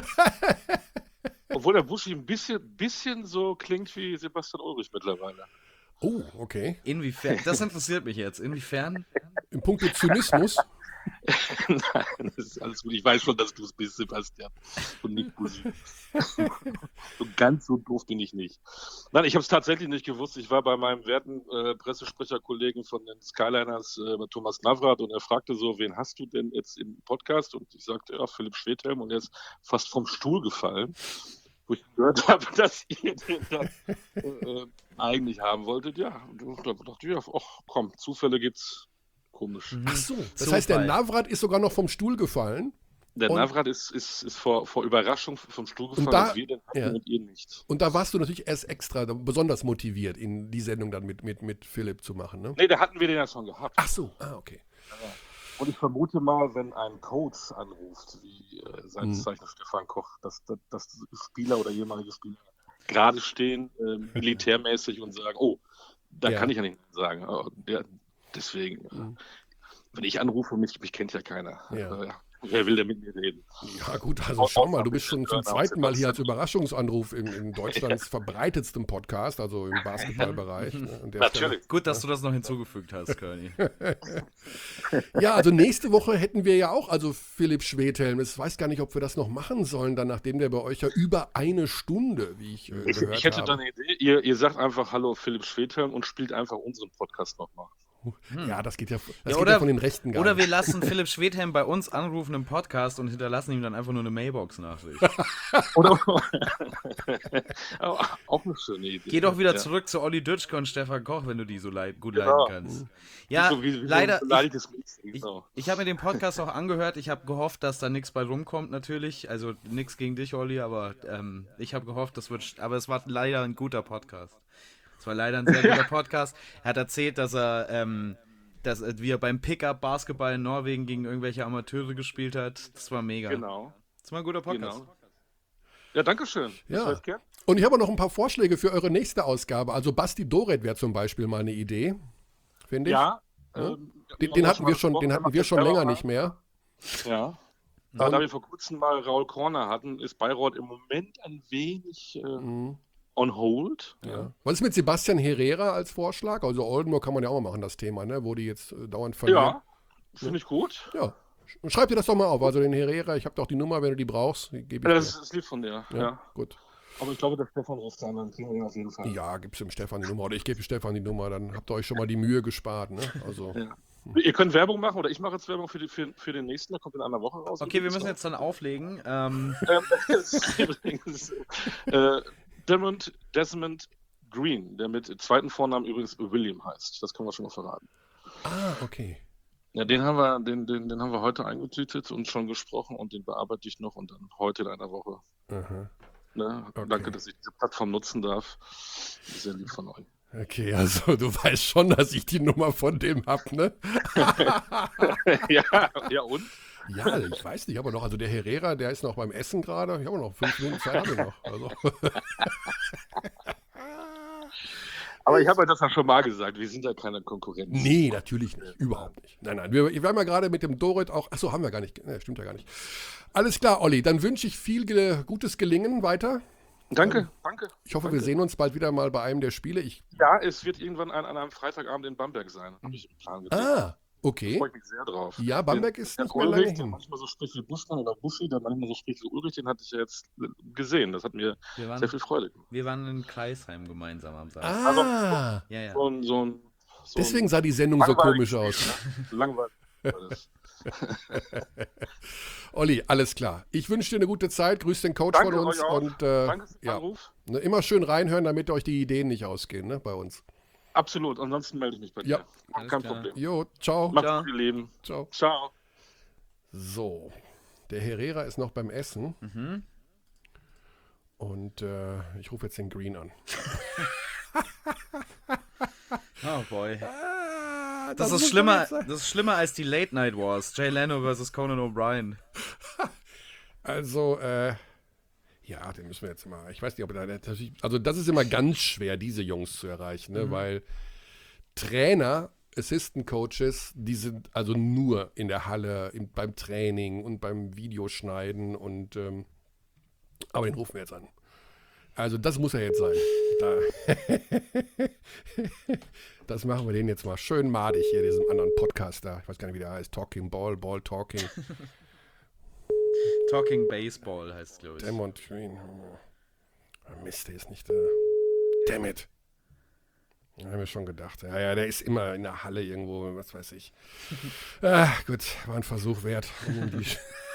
Obwohl der Buschi ein bisschen, bisschen so klingt wie Sebastian Ulrich mittlerweile. Oh, okay. Inwiefern? Das interessiert mich jetzt. Inwiefern? Im Punkto Zynismus? Nein, das ist alles gut. Ich weiß schon, dass du es bist, Sebastian. Und nicht Buschi. So ganz so doof bin ich nicht. Nein, ich habe es tatsächlich nicht gewusst. Ich war bei meinem werten äh, Pressesprecherkollegen von den Skyliners, äh, Thomas Navrat, und er fragte so, wen hast du denn jetzt im Podcast? Und ich sagte, ja, Philipp Schwedhelm, und er ist fast vom Stuhl gefallen, wo ich gehört habe, dass ihr den dann äh, eigentlich haben wolltet. Ja, und da dachte ich, ach komm, Zufälle gibt's. Komisch. Ach so, das heißt, der Navrat ist sogar noch vom Stuhl gefallen? Der und, Navrat ist, ist, ist vor, vor Überraschung vom Stuhl gefallen, und da, als wir den hatten, ja. und ihr nicht. Und da warst du natürlich erst extra besonders motiviert, in die Sendung dann mit, mit, mit Philipp zu machen, ne? Nee, da hatten wir den ja schon gehabt. Ach so, ah, okay. Und ich vermute mal, wenn ein Coach anruft, wie äh, seines Mhm. Zeichens Stefan Koch, dass, dass, dass Spieler oder ehemalige Spieler gerade stehen, äh, militärmäßig, und sagen, oh, da Ja. kann ich ja nicht sagen. Oh, der, deswegen, Mhm. wenn ich anrufe, mich, mich kennt ja keiner. Ja. Äh, wer will denn mit mir reden? Ja gut, also schau mal, du bist schon zum zweiten Mal hier als Überraschungsanruf in, in Deutschlands verbreitetstem Podcast, also im Basketballbereich. Ne, an der Natürlich. Stelle. Gut, dass du das noch hinzugefügt hast, Körny. Ja, also nächste Woche hätten wir ja auch, also Philipp Schwedhelm. Ich weiß gar nicht, ob wir das noch machen sollen, dann nachdem der bei euch ja über eine Stunde, wie ich äh, Ich, gehört ich hätte habe. da eine Idee. Ihr, ihr sagt einfach Hallo Philipp Schwedhelm und spielt einfach unseren Podcast nochmal. Ja, das geht ja, das Ja, geht oder- ja von den Rechten gar Oder nicht. wir lassen Philipp Schwedhelm bei uns anrufen im Podcast und hinterlassen ihm dann einfach nur eine Mailbox-Nachricht. Oder auch, auch eine schöne Idee. Geh doch wieder Ja. zurück zu Olli Dütschke und Stefan Koch, wenn du die so leid, gut Genau. leiden kannst. Ja, So wie- wie so ein leider. Ich, beleidigtes Mädchen, ich, genau. ich habe mir den Podcast auch angehört. Ich habe gehofft, dass da nichts bei rumkommt, natürlich. Also nichts gegen dich, Olli, aber ähm, ich habe gehofft, das wird. Aber es war leider ein guter Podcast. Das war leider ein sehr guter Podcast. Er hat erzählt, dass er, ähm, dass, er- wie er beim Pickup Basketball in Norwegen gegen irgendwelche Amateure gespielt hat. Das war mega. Genau. Das war ein guter Podcast. Genau. Ja, danke schön. Das Ja. höre ich gern. Und ich habe auch noch ein paar Vorschläge für eure nächste Ausgabe. Also Basti Doret wäre zum Beispiel mal eine Idee, finde ich. Ja. Ja. ähm, Den, haben den wir hatten wir schon, gesprochen, den der hatten macht wir jetzt schon selber länger mal. nicht mehr. Ja. Aber da wir vor kurzem mal Raul Corner hatten, ist Bayreuth im Moment ein wenig äh, Mhm. on hold. Ja. Was ist mit Sebastian Herrera als Vorschlag? Also Oldenburg kann man ja auch mal machen, das Thema, ne? Wo die jetzt äh, dauernd verlieren. Ja, finde ich gut. Ja. Sch- Schreib dir das doch mal auf. Also den Herrera, ich habe doch die Nummer, wenn du die brauchst, die gebe ich Das dir. ist, ist lieb von dir. Ja, Ja. gut. Aber ich glaube, der Stefan ruft an, dann kriegen wir ihn auf jeden Fall. Ja, gib's dem Stefan die Nummer oder ich gebe Stefan die Nummer, dann habt ihr euch schon mal die Mühe gespart, ne? Also. Ja. Ihr könnt Werbung machen oder ich mache jetzt Werbung für, die, für, für den nächsten, der kommt in einer Woche raus. Okay, wir müssen jetzt dann auflegen. Ähm, Ähm, es ist übrigens äh, Desmond, Desmond Green, der mit zweiten Vornamen übrigens William heißt. Das können wir schon mal verraten. Ah, okay. Ja, den haben wir, den, den, den haben wir heute eingetütet und schon gesprochen und den bearbeite ich noch und dann heute in einer Woche. Aha. Ne? Okay. Danke, dass ich diese Plattform nutzen darf. Sehr lieb von euch. Okay, also du weißt schon, dass ich die Nummer von dem hab, ne? ja, ja und? Ja, ich weiß nicht, aber noch, also der Herrera, der ist noch beim Essen gerade. Ich habe noch fünf Minuten Zeit, habe ich noch. Also. Aber ich habe ja das ja schon mal gesagt, wir sind ja keine Konkurrenz. Nee, natürlich nicht. Überhaupt nicht. Nein, nein. Wir, wir haben ja gerade mit dem Dorit auch. Achso, haben wir gar nicht. Ne, stimmt ja gar nicht. Alles klar, Olli. Dann wünsche ich viel ge gutes Gelingen weiter. Danke, danke. Ich hoffe, danke. wir sehen uns bald wieder mal bei einem der Spiele. Ich, Ja, es wird irgendwann an, an einem Freitagabend in Bamberg sein. Habe ich im Plan gedacht. ah, Da okay. freue ich mich sehr drauf. Ja, Bamberg Den- ist der nicht mehr lange Ulrich, der hin. manchmal so spricht wie Buschmann oder Buschi, der manchmal so spricht wie Ulrich, den hatte ich ja jetzt gesehen. Das hat mir wir, sehr waren, viel Freude gemacht. wir waren in Kreisheim gemeinsam am Samstag. Ah, Ja, ja. So ein, so ein, so deswegen ein sah die Sendung so langweiliges komisch aus. Spiel, ne? Langweilig. Alles. Olli, alles klar. Ich wünsche dir eine gute Zeit. Grüß den Coach Danke von uns. euch auch. Und äh, Danke für den ja, Anruf. ne, immer schön reinhören, damit euch die Ideen nicht ausgehen, ne, bei uns. Absolut. Ansonsten melde ich mich bei dir. Ja. Alles Kein klar. Problem. Jo, ciao. Macht's Ciao. gut, ihr Leben. Ciao. Ciao. So, der Herrera ist noch beim Essen. Mhm. Und äh, ich rufe jetzt den Green an. Oh boy. Ah, Das, muss ist doch schlimmer, jetzt sein. das ist schlimmer als die Late Night Wars. Jay Leno versus Conan O'Brien. Also, äh, ja, den müssen wir jetzt mal. Ich weiß nicht, ob er da. Also, das ist immer ganz schwer, diese Jungs zu erreichen, ne? Mhm. Weil Trainer, Assistant Coaches, die sind also nur in der Halle, im, beim Training und beim Videoschneiden und. Ähm, aber den rufen wir jetzt an. Also, das muss er jetzt sein. Da. Das machen wir den jetzt mal schön madig hier, diesem anderen Podcaster. Ich weiß gar nicht, wie der heißt. Talking Ball, Ball Talking. Talking Baseball heißt es, glaube ich. Demont Green. Oh, Mist, der ist nicht da. Damn it. Da haben wir schon gedacht. Ja, ja, der ist immer in der Halle irgendwo, was weiß ich. Ah, gut, war ein Versuch wert. Um die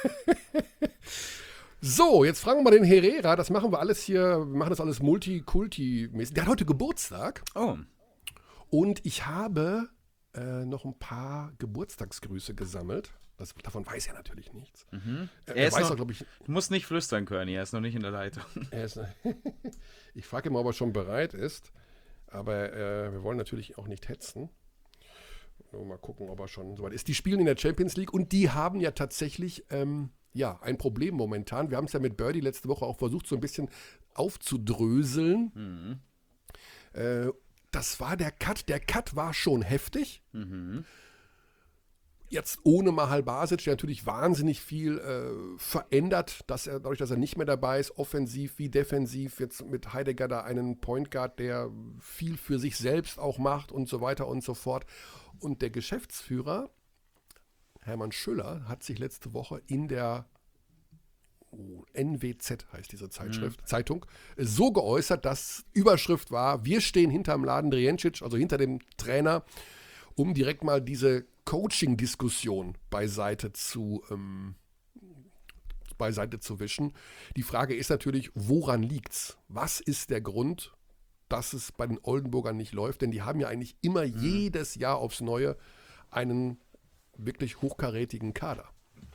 So, jetzt fragen wir mal den Herrera. Das machen wir alles hier, wir machen das alles multikulti-mäßig. Der hat heute Geburtstag. Oh, Und ich habe äh, noch ein paar Geburtstagsgrüße gesammelt. Das, davon weiß er natürlich nichts. mhm. Er, Er er ist weiß noch- auch, glaube ich, Du musst nicht flüstern können, er ist noch nicht in der Leitung. er ist, ich frage ihn mal, ob er schon bereit ist. Aber äh, wir wollen natürlich auch nicht hetzen. Nur mal gucken, ob er schon soweit ist. Die spielen in der Champions League und die haben ja tatsächlich ähm, ja, ein Problem momentan. Wir haben es ja mit Birdie letzte Woche auch versucht, so ein bisschen aufzudröseln. Mhm. Äh, das war der Cut. Der Cut war schon heftig. Mhm. Jetzt ohne Mahal Basic, der natürlich wahnsinnig viel äh, verändert, dass er, dadurch, dass er nicht mehr dabei ist, offensiv wie defensiv, jetzt mit Heidegger da einen Point Guard, der viel für sich selbst auch macht und so weiter und so fort. Und der Geschäftsführer, Hermann Schüller, hat sich letzte Woche in der oh, N W Z, heißt diese Zeitschrift, Zeitung, so geäußert, dass Überschrift war, wir stehen hinterm Laden Drijancic, also hinter dem Trainer, um direkt mal diese Coaching-Diskussion beiseite zu, ähm, beiseite zu wischen. Die Frage ist natürlich, woran liegt's? Was ist der Grund, dass es bei den Oldenburgern nicht läuft? Denn die haben ja eigentlich immer Mhm. jedes Jahr aufs Neue einen wirklich hochkarätigen Kader.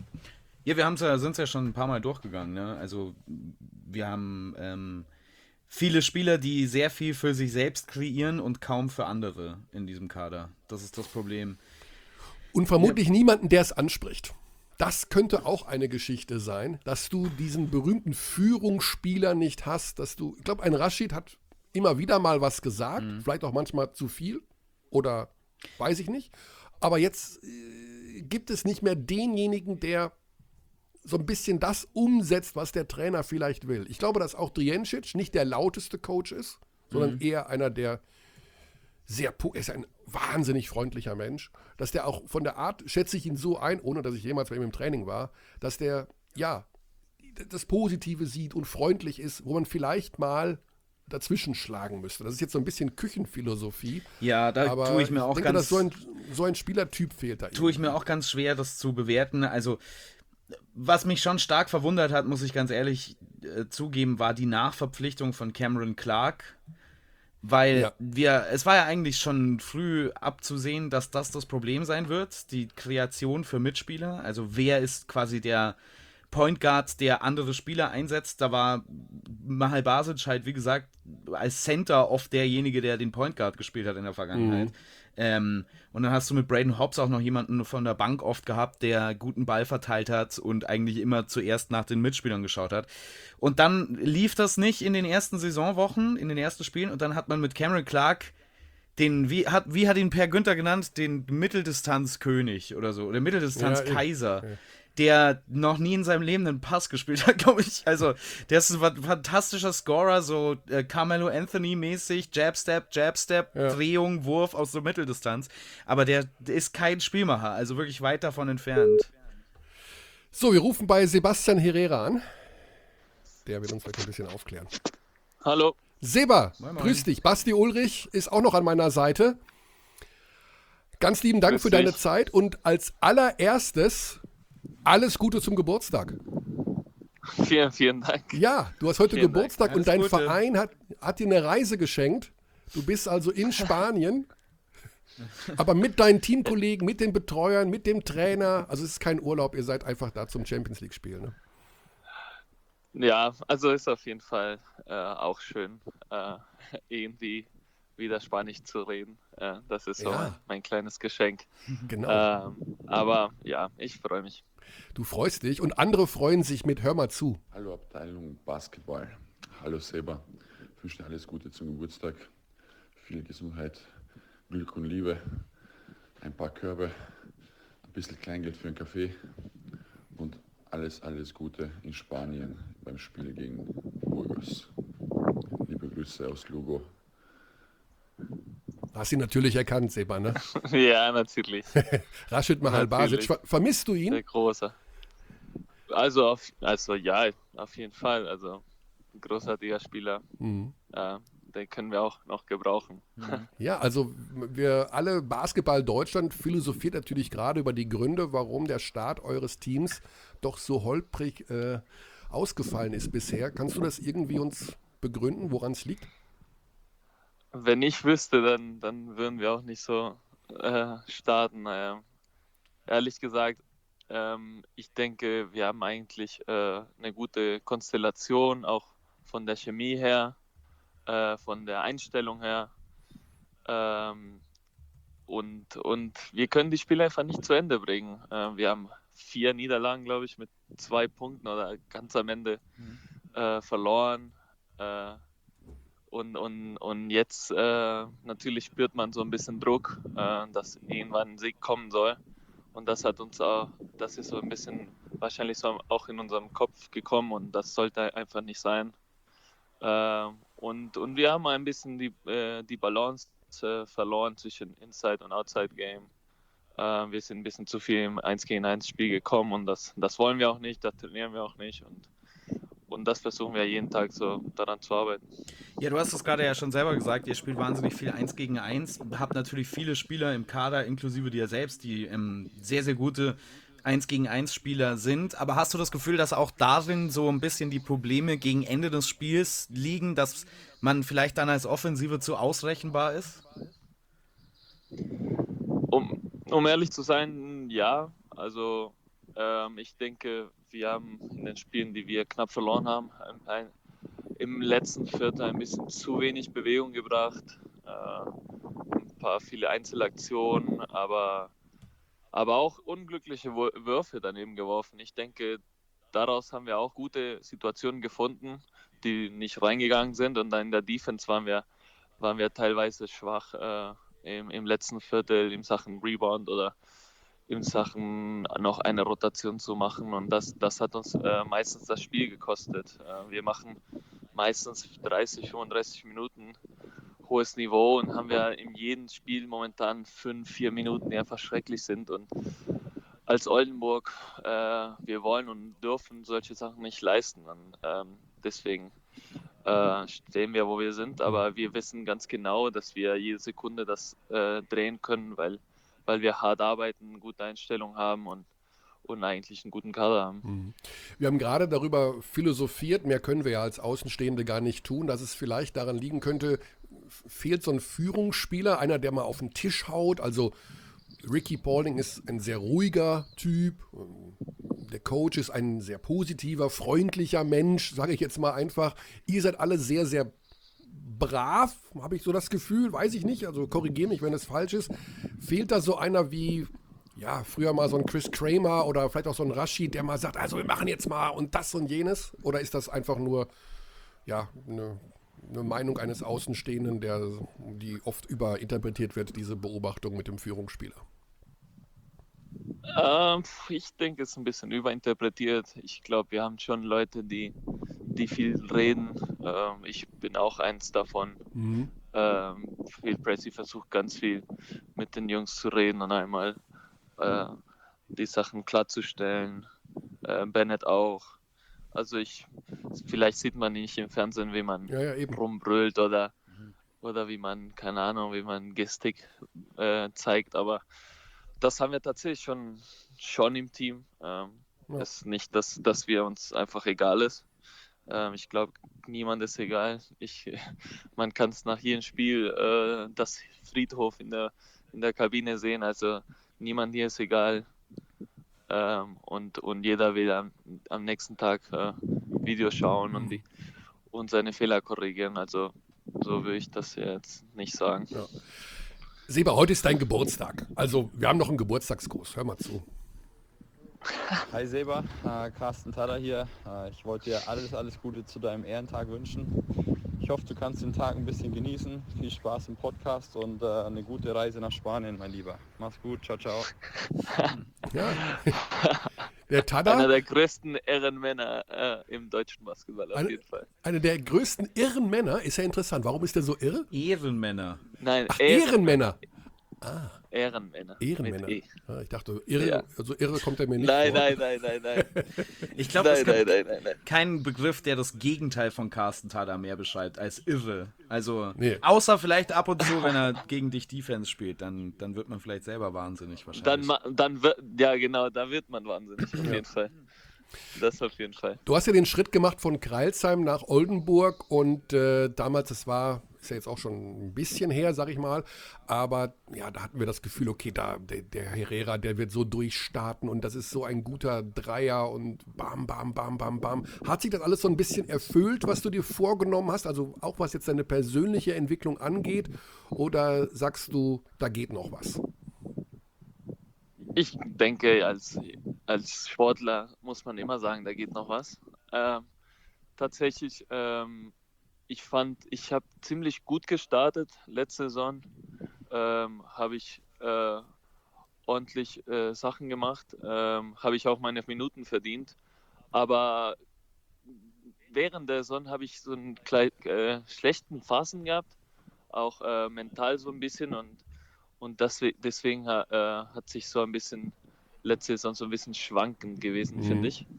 Ja, wir ja, sind es ja schon ein paar Mal durchgegangen. Ne? Also wir haben ähm, viele Spieler, die sehr viel für sich selbst kreieren und kaum für andere in diesem Kader. Das ist das Problem. Und vermutlich ja. niemanden, der es anspricht. Das könnte auch eine Geschichte sein, dass du diesen berühmten Führungsspieler nicht hast, dass du, ich glaube, ein Rashid hat immer wieder mal was gesagt, mhm. vielleicht auch manchmal zu viel oder weiß ich nicht. Aber jetzt äh, gibt es nicht mehr denjenigen, der so ein bisschen das umsetzt, was der Trainer vielleicht will. Ich glaube, dass auch Drijancic nicht der lauteste Coach ist, sondern mhm. eher einer, der sehr, er ist ein wahnsinnig freundlicher Mensch, dass der auch von der Art, schätze ich ihn so ein, ohne dass ich jemals bei ihm im Training war, dass der, ja, das Positive sieht und freundlich ist, wo man vielleicht mal dazwischen schlagen müsste. Das ist jetzt so ein bisschen Küchenphilosophie. Ja, da aber tue ich mir auch denke, ganz... Dass so, ein, so ein Spielertyp fehlt da. Tue ich mir auch ganz schwer, das zu bewerten. Also, was mich schon stark verwundert hat, muss ich ganz ehrlich äh, zugeben, war die Nachverpflichtung von Cameron Clark. Weil ja. wir, es war ja eigentlich schon früh abzusehen, dass das das Problem sein wird, die Kreation für Mitspieler. Also wer ist quasi der Point Guard, der andere Spieler einsetzt. Da war Mahal Basic halt, wie gesagt, als Center oft derjenige, der den Point Guard gespielt hat in der Vergangenheit. Mhm. Ähm, und dann hast du mit Braden Hobbs auch noch jemanden von der Bank oft gehabt, der guten Ball verteilt hat und eigentlich immer zuerst nach den Mitspielern geschaut hat. Und dann lief das nicht in den ersten Saisonwochen, in den ersten Spielen, und dann hat man mit Cameron Clark den, wie hat, wie hat ihn Per Günther genannt, den Mitteldistanzkönig oder so, oder Mitteldistanzkaiser. Ja, ja. Der noch nie in seinem Leben einen Pass gespielt hat, glaube ich. Also, der ist ein fantastischer Scorer, so äh, Carmelo Anthony-mäßig, Jab-Step, Jab-Step, ja. Drehung, Wurf aus der Mitteldistanz. Aber der, der ist kein Spielmacher, also wirklich weit davon entfernt. So, wir rufen bei Sebastian Herrera an. Der will uns vielleicht ein bisschen aufklären. Hallo. Seba, moin, moin. Grüß dich. Basti Ulrich ist auch noch an meiner Seite. Ganz lieben Dank grüß für dich. Deine Zeit und als allererstes alles Gute zum Geburtstag. Vielen, vielen Dank. Ja, du hast heute vielen Geburtstag und dein Gute. Verein hat, hat dir eine Reise geschenkt. Du bist also in Spanien, aber mit deinen Teamkollegen, mit den Betreuern, mit dem Trainer. Also es ist kein Urlaub, ihr seid einfach da zum Champions League-Spiel, ne? Ja, also ist auf jeden Fall äh, auch schön, äh, irgendwie wieder Spanisch zu reden. Äh, das ist so ja. mein, mein kleines Geschenk. Genau. Ähm, aber ja, ich freue mich. Du freust dich und andere freuen sich mit Hör mal zu. Hallo Abteilung Basketball. Hallo Seba. Ich wünsche dir alles Gute zum Geburtstag. Viel Gesundheit, Glück und Liebe. Ein paar Körbe, ein bisschen Kleingeld für einen Kaffee und alles, alles Gute in Spanien beim Spiel gegen Burgos. Liebe Grüße aus Lugo. Hast ihn natürlich erkannt, Seba, ne? Ja, natürlich. Rashid Mahal Basic. Ver- vermisst du ihn? Der Große. Also, auf, also ja, auf jeden Fall. Also ein großartiger Spieler. Mhm. Äh, den können wir auch noch gebrauchen. Ja, also wir alle, Basketball Deutschland philosophiert natürlich gerade über die Gründe, warum der Start eures Teams doch so holprig äh, ausgefallen ist bisher. Kannst du das irgendwie uns begründen, woran es liegt? Wenn ich wüsste, dann, dann würden wir auch nicht so äh, starten. Naja. Ehrlich gesagt, ähm, ich denke, wir haben eigentlich äh, eine gute Konstellation, auch von der Chemie her, äh, von der Einstellung her. Ähm, und, und wir können die Spiele einfach nicht zu Ende bringen. Äh, wir haben vier Niederlagen, glaube ich, mit zwei Punkten oder ganz am Ende äh, verloren. Äh, Und, und, und jetzt äh, natürlich spürt man so ein bisschen Druck, äh, dass irgendwann ein Sieg kommen soll. Und das hat uns auch, das ist so ein bisschen wahrscheinlich so auch in unserem Kopf gekommen und das sollte einfach nicht sein. Äh, und, und wir haben ein bisschen die, äh, die Balance äh, verloren zwischen Inside- und Outside-Game. Äh, wir sind ein bisschen zu viel im eins gegen eins Spiel gekommen und das, das wollen wir auch nicht, das trainieren wir auch nicht. Und Und das versuchen wir jeden Tag so daran zu arbeiten. Ja, du hast es gerade ja schon selber gesagt, ihr spielt wahnsinnig viel eins gegen eins, habt natürlich viele Spieler im Kader, inklusive dir selbst, die ähm, sehr, sehr gute eins gegen eins Spieler sind. Aber hast du das Gefühl, dass auch darin so ein bisschen die Probleme gegen Ende des Spiels liegen, dass man vielleicht dann als Offensive zu ausrechenbar ist? Um, um ehrlich zu sein, ja. Also ähm, ich denke, wir haben in den Spielen, die wir knapp verloren haben, ein, im letzten Viertel ein bisschen zu wenig Bewegung gebracht. Äh, ein paar viele Einzelaktionen, aber, aber auch unglückliche Würfe daneben geworfen. Ich denke, daraus haben wir auch gute Situationen gefunden, die nicht reingegangen sind. Und dann in der Defense waren wir, waren wir teilweise schwach äh, im, im letzten Viertel in Sachen Rebound oder in Sachen noch eine Rotation zu machen. Und das, das hat uns äh, meistens das Spiel gekostet. Äh, wir machen meistens dreißig, fünfunddreißig Minuten hohes Niveau und haben wir in jedem Spiel momentan fünf, vier Minuten, die einfach schrecklich sind. Und als Oldenburg, äh, wir wollen und dürfen solche Sachen nicht leisten. Und, ähm, deswegen äh, stehen wir, wo wir sind. Aber wir wissen ganz genau, dass wir jede Sekunde das äh, drehen können, weil weil wir hart arbeiten, eine gute Einstellung haben und, und eigentlich einen guten Kader haben. Wir haben gerade darüber philosophiert, mehr können wir ja als Außenstehende gar nicht tun, dass es vielleicht daran liegen könnte, fehlt so ein Führungsspieler, einer, der mal auf den Tisch haut. Also Ricky Paulding ist ein sehr ruhiger Typ, der Coach ist ein sehr positiver, freundlicher Mensch, sage ich jetzt mal einfach. Ihr seid alle sehr, sehr brav, habe ich so das Gefühl, weiß ich nicht, also korrigiere mich, wenn es falsch ist. Fehlt da so einer wie, ja, früher mal so ein Chris Kramer oder vielleicht auch so ein Rashid, der mal sagt, also wir machen jetzt mal und das und jenes? Oder ist das einfach nur, ja, eine, eine Meinung eines Außenstehenden, der, die oft überinterpretiert wird, diese Beobachtung mit dem Führungsspieler? Ähm, ich denke, es ist ein bisschen überinterpretiert. Ich glaube, wir haben schon Leute, die, die viel reden. Ähm, ich bin auch eins davon. Mhm. Ähm, Phil Pressey versucht ganz viel mit den Jungs zu reden und einmal äh, die Sachen klarzustellen. Äh, Bennett auch. Also ich, vielleicht sieht man nicht im Fernsehen, wie man ja, ja, rumbrüllt oder, oder wie man, keine Ahnung, wie man Gestik äh, zeigt, aber das haben wir tatsächlich schon, schon im Team. Ähm, ja. Es ist nicht, dass, dass wir uns einfach egal ist. Ähm, ich glaube, niemand ist egal. Ich, man kann es nach jedem Spiel äh, das Friedhof in der, in der Kabine sehen. Also niemand hier ist egal. Ähm, und, und jeder will am, am nächsten Tag äh, Videos schauen und, die, und seine Fehler korrigieren. Also so will ich das jetzt nicht sagen. Ja. Seba, heute ist dein Geburtstag. Also, wir haben noch einen Geburtstagsgruß. Hör mal zu. Hi Seba, äh, Carsten Tada hier. Äh, ich wollte dir alles, alles Gute zu deinem Ehrentag wünschen. Ich hoffe, du kannst den Tag ein bisschen genießen. Viel Spaß im Podcast und äh, eine gute Reise nach Spanien, mein Lieber. Mach's gut, ciao, ciao. Ja. Der Tada, einer der größten Ehrenmänner äh, im deutschen Basketball auf eine, jeden Fall. Einer der größten Irrenmänner, ist ja interessant. Warum ist der so irre? Ehrenmänner. Nein, Ach, Ehrenmänner. Ah. Ehrenmänner. Ehrenmänner. E. Ah, ich dachte, irre, ja. also irre kommt er mir nicht nein, vor. Nein, nein, nein, nein, nein. Ich glaube, es nein, gibt nein, nein, nein. keinen Begriff, der das Gegenteil von Carsten Tada mehr beschreibt als irre. Also, nee. Außer vielleicht ab und zu, wenn er gegen dich Defense spielt, dann, dann wird man vielleicht selber wahnsinnig wahrscheinlich. Dann, dann wird, ja genau, da wird man wahnsinnig, auf jeden Fall. Das auf jeden Fall. Du hast ja den Schritt gemacht von Crailsheim nach Oldenburg und äh, damals, das war, ist ja jetzt auch schon ein bisschen her, sag ich mal, aber ja, da hatten wir das Gefühl, okay, da der, der Herrera, der wird so durchstarten und das ist so ein guter Dreier und bam, bam, bam, bam, bam. Hat sich das alles so ein bisschen erfüllt, was du dir vorgenommen hast, also auch was jetzt deine persönliche Entwicklung angeht, oder sagst du, da geht noch was? Ich denke, als, als Sportler muss man immer sagen, da geht noch was. Ähm, tatsächlich, ähm, ich fand, ich habe ziemlich gut gestartet. Letzte Saison ähm, habe ich äh, ordentlich äh, Sachen gemacht, ähm, habe ich auch meine Minuten verdient. Aber während der Saison habe ich so einen kleinen, äh, schlechten Phasen gehabt, auch äh, mental so ein bisschen und Und das, deswegen äh, hat sich so ein bisschen, letzte Saison so ein bisschen schwankend gewesen, mhm. finde ich.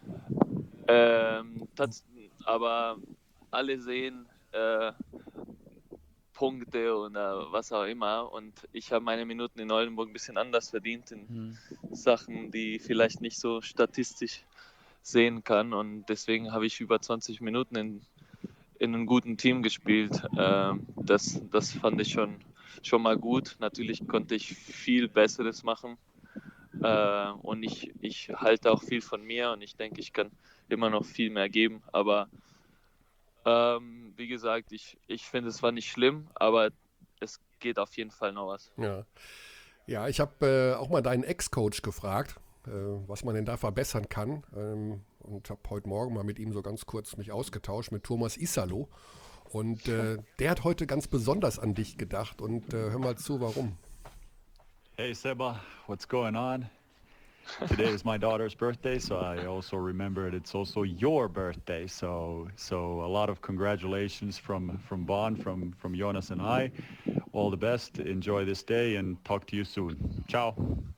Ähm, das, aber alle sehen äh, Punkte oder was auch immer. Und ich habe meine Minuten in Oldenburg ein bisschen anders verdient in mhm. Sachen, die vielleicht nicht so statistisch sehen kann. Und deswegen habe ich über zwanzig Minuten in, in einem guten Team gespielt. Ähm, das, das fand ich schon schon mal gut. Natürlich konnte ich viel Besseres machen äh, und ich, ich halte auch viel von mir und ich denke, ich kann immer noch viel mehr geben, aber Ähm, wie gesagt, ich, ich finde, es war nicht schlimm, aber es geht auf jeden Fall noch was. Ja, ja ich habe äh, auch mal deinen Ex-Coach gefragt, äh, was man denn da verbessern kann. Ähm, und habe heute Morgen mal mit ihm so ganz kurz mich ausgetauscht, mit Thomas Isalo. Und äh, der hat heute ganz besonders an dich gedacht. Und äh, hör mal zu, warum. Hey Seba, what's going on? Today is my daughter's birthday, so I also remembered it's also your birthday. So, so a lot of congratulations from from Bonn, from from Jonas and I. All the best. Enjoy this day and talk to you soon. Ciao.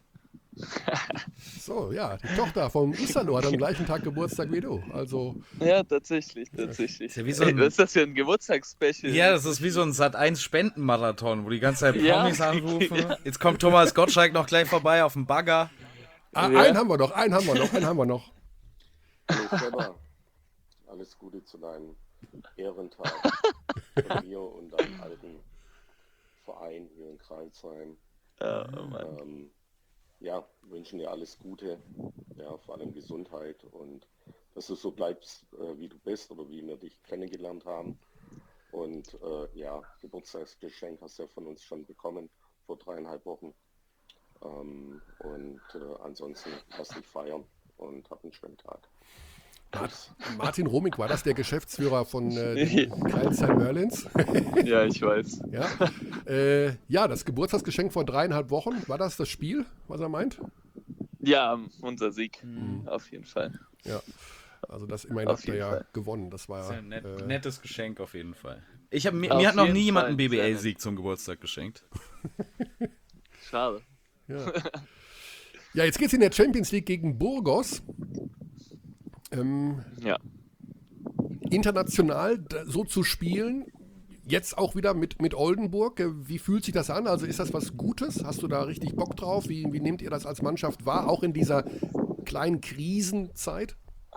So, ja, die Tochter vom Isalo hat am gleichen Tag Geburtstag wie du. Also Ja, tatsächlich, tatsächlich. Ist ja wie so Ey, ein- was ist das für ein Geburtstagsspecial? Ja, das ist wie so ein Sat eins Spendenmarathon, wo die ganze Zeit Ja. Promis anrufen. Jetzt kommt Thomas Gottschalk noch gleich vorbei auf dem Bagger. ah, Ja. einen haben wir noch, einen haben wir noch, einen haben wir noch. Hallo Seba, alles Gute zu deinem Ehrentag von mir und deinem alten Verein hier in Kreilsheim. Ja, Mann. Ähm, ja, wünschen dir alles Gute, ja, vor allem Gesundheit und dass du so bleibst, äh, wie du bist oder wie wir dich kennengelernt haben. Und äh, ja, Geburtstagsgeschenk hast du ja von uns schon bekommen vor dreieinhalb Wochen. Ähm, und äh, ansonsten lass dich feiern und hab einen schönen Tag. Tschüss. Martin Romig, war das der Geschäftsführer von äh, den Kreilsheim Merlins? Ja, ich weiß. Ja. Äh, ja, das Geburtstagsgeschenk vor dreieinhalb Wochen, war das das Spiel, was er meint? Ja, unser Sieg. Mhm. Auf jeden Fall. Ja. Also das immerhin Auf habt ihr jeden ja Fall. gewonnen. Das war Das ist ja ein net, äh, nettes Geschenk auf jeden Fall. Ich hab, mir, Auf mir hat noch jeden nie jemand Fall, einen B B sehr L-Sieg zum Geburtstag geschenkt. Schade. ja. ja, jetzt geht's in der Champions League gegen Burgos. Ähm, Ja. international d- so zu spielen, jetzt auch wieder mit, mit Oldenburg, äh, wie fühlt sich das an? Also ist das was Gutes? Hast du da richtig Bock drauf? Wie, wie nehmt ihr das als Mannschaft wahr, auch in dieser kleinen Krisenzeit?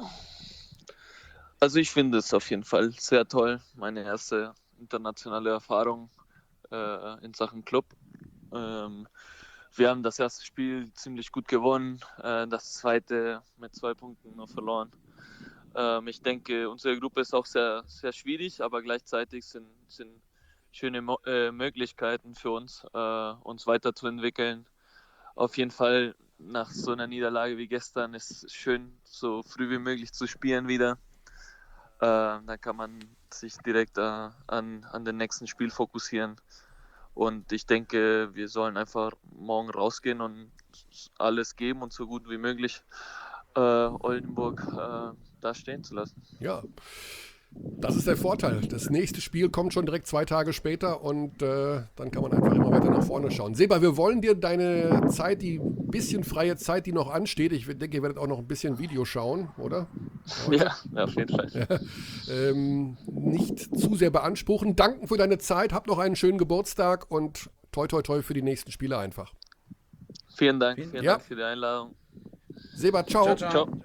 Also ich finde es auf jeden Fall sehr toll. Meine erste internationale Erfahrung äh, in Sachen Club. Ähm, wir haben das erste Spiel ziemlich gut gewonnen, äh, das zweite mit zwei Punkten nur verloren. Ähm, ich denke, unsere Gruppe ist auch sehr, sehr schwierig, aber gleichzeitig sind, sind schöne Mo äh, Möglichkeiten für uns, äh, uns weiterzuentwickeln. Auf jeden Fall nach so einer Niederlage wie gestern ist es schön, so früh wie möglich zu spielen wieder. Äh, dann kann man sich direkt äh, an, an den nächsten Spiel fokussieren. Und ich denke, wir sollen einfach morgen rausgehen und alles geben und so gut wie möglich äh, Oldenburg äh, da stehen zu lassen. Ja, das ist der Vorteil. Das nächste Spiel kommt schon direkt zwei Tage später und äh, dann kann man einfach immer weiter nach vorne schauen. Seba, wir wollen dir deine Zeit, die bisschen freie Zeit, die noch ansteht, ich denke, ihr werdet auch noch ein bisschen Video schauen, oder? Ja, ja, auf jeden Fall. Ja, ähm, nicht zu sehr beanspruchen. Danken für deine Zeit, habt noch einen schönen Geburtstag und toi toi toi für die nächsten Spiele einfach. Vielen Dank, vielen Ja. Dank für die Einladung. Seba, ciao. Ciao, Ciao.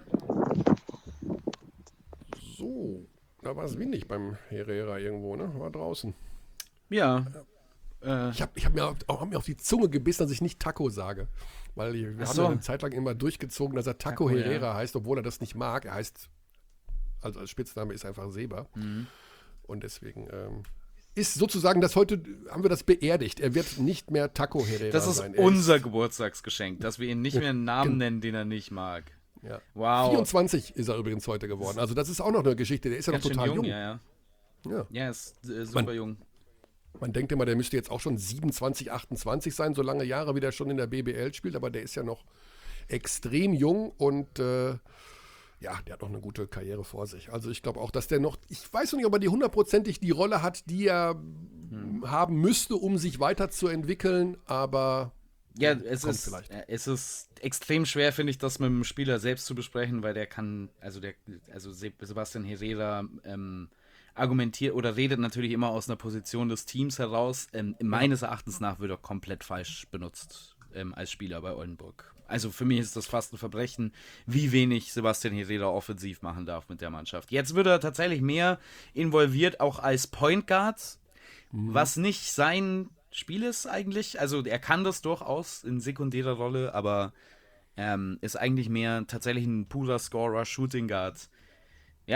So, da war es windig beim Herrera irgendwo, ne? War draußen. Ja. Äh, Ich habe ich hab mir, auch- hab mir auf die Zunge gebissen, dass ich nicht Taco sage. Weil wir Ach haben so. ja eine Zeit lang immer durchgezogen, dass er Taco, Taco, ja. Herrera heißt, obwohl er das nicht mag. Er heißt, also als Spitzname ist einfach Seba. Mhm. Und deswegen ähm, ist sozusagen das heute, haben wir das beerdigt. Er wird nicht mehr Taco Herrera das ist sein. Er unser ist, Geburtstagsgeschenk, dass wir ihn nicht mehr einen Namen nennen, den er nicht mag. ja. Wow. vierundzwanzig ist er übrigens heute geworden. Also das ist auch noch eine Geschichte. Der ist ja noch Ganz schön total jung, jung. ja, ja. Ja. Ja, ist äh, super Man- jung. Man denkt immer, der müsste jetzt auch schon siebenundzwanzig, achtundzwanzig sein, so lange Jahre, wie der schon in der B B L spielt, aber der ist ja noch extrem jung und äh, ja, der hat noch eine gute Karriere vor sich. Also ich glaube auch, dass der noch, ich weiß noch nicht, ob er die hundertprozentig die Rolle hat, die er Hm. haben müsste, um sich weiterzuentwickeln, aber Ja, es kommt ist, vielleicht. äh, es ist extrem schwer, finde ich, das mit dem Spieler selbst zu besprechen, weil der kann, also der, also Se- Sebastian Herrera ähm, argumentiert oder redet natürlich immer aus einer Position des Teams heraus. Ähm, meines Erachtens nach wird er komplett falsch benutzt ähm, als Spieler bei Oldenburg. Also für mich ist das fast ein Verbrechen, wie wenig Sebastian Herrera offensiv machen darf mit der Mannschaft. Jetzt wird er tatsächlich mehr involviert, auch als Point Guard, was nicht sein Spiel ist eigentlich. Also er kann das durchaus in sekundärer Rolle, aber ähm, ist eigentlich mehr tatsächlich ein purer Scorer, Shooting Guard. Ja,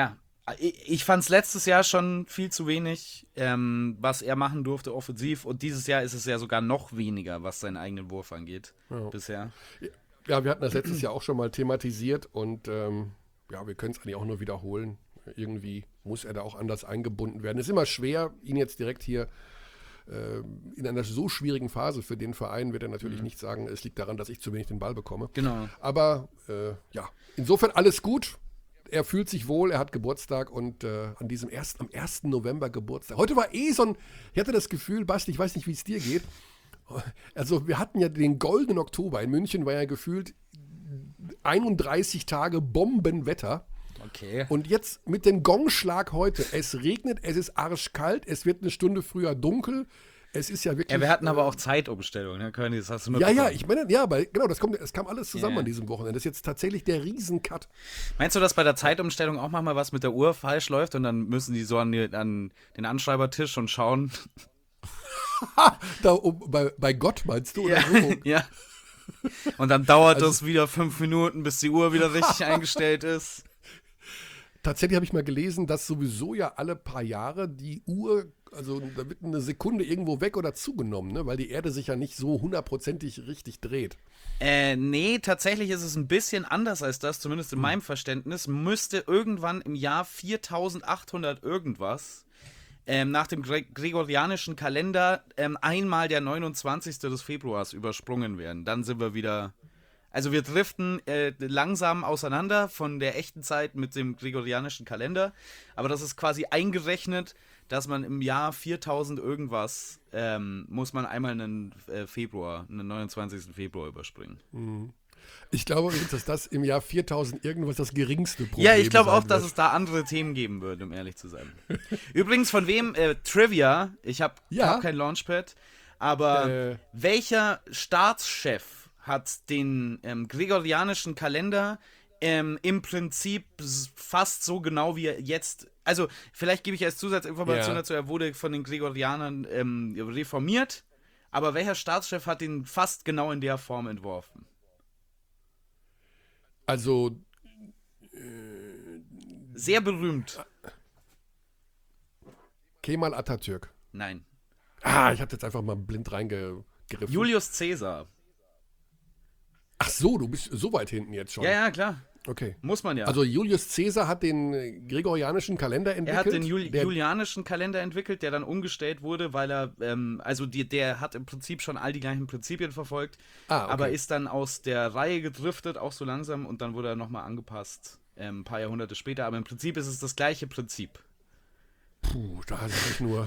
Ich, ich fand es letztes Jahr schon viel zu wenig, ähm, was er machen durfte offensiv. Und dieses Jahr ist es ja sogar noch weniger, was seinen eigenen Wurf angeht, Ja. bisher. Ja, wir hatten das letztes Jahr auch schon mal thematisiert und ähm, ja, wir können es eigentlich auch nur wiederholen. Irgendwie muss er da auch anders eingebunden werden. Es ist immer schwer, ihn jetzt direkt hier äh, in einer so schwierigen Phase für den Verein, wird er natürlich Mhm. nicht sagen, es liegt daran, dass ich zu wenig den Ball bekomme. Genau. Aber äh, ja, insofern alles gut. Er fühlt sich wohl, er hat Geburtstag und äh, an diesem ersten, am ersten November Geburtstag. Heute war eh so ein, ich hatte das Gefühl, Basti, ich weiß nicht, wie es dir geht. Also wir hatten ja den goldenen Oktober. In München war ja gefühlt einunddreißig Tage Bombenwetter. Okay. Und jetzt mit dem Gongschlag heute, es regnet, es ist arschkalt, es wird eine Stunde früher dunkel. Es ist ja wirklich. Ja, wir hatten aber äh, auch Zeitumstellung, ne, Körny, das hast du Ja, mitbekommen. ja, ich meine, ja, aber genau, das kommt, es kam alles zusammen Ja. an diesem Wochenende. Das ist jetzt tatsächlich der Riesencut. Meinst du, dass bei der Zeitumstellung auch manchmal was mit der Uhr falsch läuft und dann müssen die so an, die, an den Anschreibertisch und schauen? Da um, bei, bei Gott meinst du? Oder Ja, so? ja. Und dann dauert Also- das wieder fünf Minuten, bis die Uhr wieder richtig eingestellt ist. Tatsächlich habe ich mal gelesen, dass sowieso ja alle paar Jahre die Uhr, also da wird eine Sekunde irgendwo weg oder zugenommen, ne? Weil die Erde sich ja nicht so hundertprozentig richtig dreht. Äh, nee, tatsächlich ist es ein bisschen anders als das, zumindest in meinem Verständnis. Müsste irgendwann im Jahr viertausendachthundert irgendwas ähm, nach dem Gre gregorianischen Kalender ähm, einmal der neunundzwanzigste des Februars übersprungen werden. Dann sind wir wieder. Also wir driften äh, langsam auseinander von der echten Zeit mit dem gregorianischen Kalender, aber das ist quasi eingerechnet, dass man im Jahr viertausend irgendwas ähm, muss man einmal einen äh, Februar, einen neunundzwanzigsten Februar überspringen. Ich glaube übrigens, dass das im Jahr viertausend irgendwas das geringste Problem Ja, ich glaube sein auch, dass wird. es da andere Themen geben würde, um ehrlich zu sein. Übrigens, von wem, äh, Trivia, ich habe Ja. hab kein Launchpad, aber Äh. welcher Staatschef hat den ähm, gregorianischen Kalender ähm, im Prinzip s- fast so genau wie er jetzt, also vielleicht gebe ich als Zusatzinformation Ja. dazu, er wurde von den Gregorianern ähm, reformiert, aber welcher Staatschef hat ihn fast genau in der Form entworfen? Also, Sehr berühmt. Kemal Atatürk. Nein. Ah, ich habe jetzt einfach mal blind reingegriffen. Julius Caesar. Ach so, du bist so weit hinten jetzt schon. Ja, ja, klar. Okay. Muss man ja. Also Julius Caesar hat den äh, gregorianischen Kalender Er entwickelt. hat den Jul der, julianischen Kalender entwickelt, der dann umgestellt wurde, weil er, ähm, also die, der hat im Prinzip schon all die gleichen Prinzipien verfolgt, Ah, okay. aber ist dann aus der Reihe gedriftet, auch so langsam, und dann wurde er nochmal angepasst, ähm, ein paar Jahrhunderte später, aber im Prinzip ist es das gleiche Prinzip. Puh, da hatte ich nur.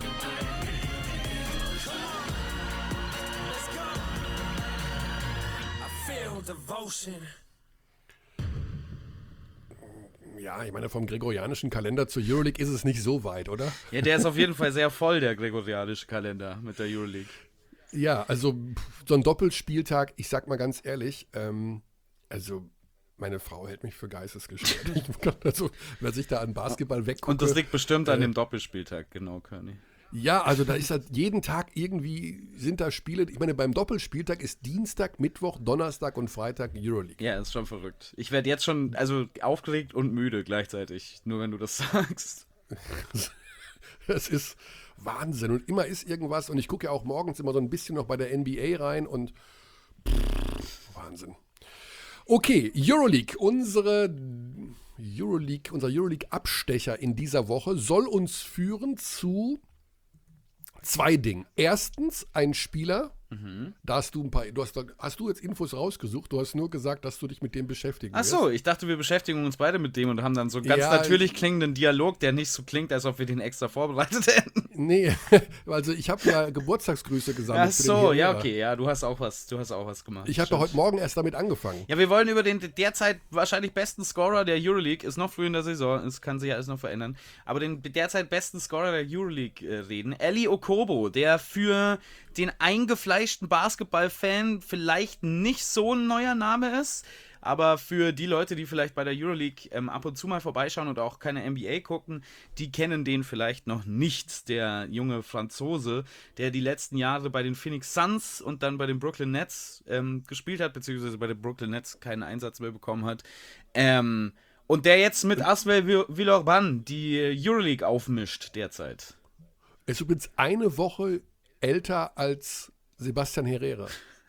Ja, ich meine, vom gregorianischen Kalender zur Euroleague ist es nicht so weit, oder? Ja, der ist auf jeden Fall sehr voll, der gregorianische Kalender mit der Euroleague. Ja, also pff, so ein Doppelspieltag, ich sag mal ganz ehrlich, ähm, also meine Frau hält mich für geistesgestört. Ich kann also, wer sich da an Basketball wegguckt. Und das liegt bestimmt an äh, dem Doppelspieltag, genau, Körny. Ja, also da ist halt jeden Tag irgendwie, sind da Spiele, ich meine, beim Doppelspieltag ist Dienstag, Mittwoch, Donnerstag und Freitag Euroleague. Ja, ist schon verrückt. Ich werde jetzt schon, also aufgeregt und müde gleichzeitig, nur wenn du das sagst. Das ist Wahnsinn und immer ist irgendwas und ich gucke ja auch morgens immer so ein bisschen noch bei der N B A rein und pff, Wahnsinn. Okay, Euroleague, unsere Euroleague, unser Euroleague-Abstecher in dieser Woche soll uns führen zu zwei Dingen. Erstens, ein Spieler, da hast du ein paar, du hast, hast du jetzt Infos rausgesucht, du hast nur gesagt, dass du dich mit dem beschäftigen Ach wirst. so, ich dachte, wir beschäftigen uns beide mit dem und haben dann so einen ganz Ja, natürlich klingenden Dialog, der nicht so klingt, als ob wir den extra vorbereitet hätten. Nee, also ich habe ja Geburtstagsgrüße gesammelt. Ach für den so, ja, Hierer. okay, ja, du hast auch was, du hast auch was gemacht. Ich habe Stimmt. heute Morgen erst damit angefangen. Ja, wir wollen über den derzeit wahrscheinlich besten Scorer der Euroleague, ist noch früh in der Saison, es kann sich ja alles noch verändern, aber den derzeit besten Scorer der Euroleague äh, reden. Eli Okobo, der für den eingefleischten Basketball-Fan vielleicht nicht so ein neuer Name ist, aber für die Leute, die vielleicht bei der Euroleague ähm, ab und zu mal vorbeischauen und auch keine N B A gucken, die kennen den vielleicht noch nicht. Der junge Franzose, der die letzten Jahre bei den Phoenix Suns und dann bei den Brooklyn Nets ähm, gespielt hat, beziehungsweise bei den Brooklyn Nets keinen Einsatz mehr bekommen hat. Ähm, Und der jetzt mit Asvel Villeurbanne die Euroleague aufmischt derzeit. Er ist übrigens eine Woche älter als Sebastian Herrera.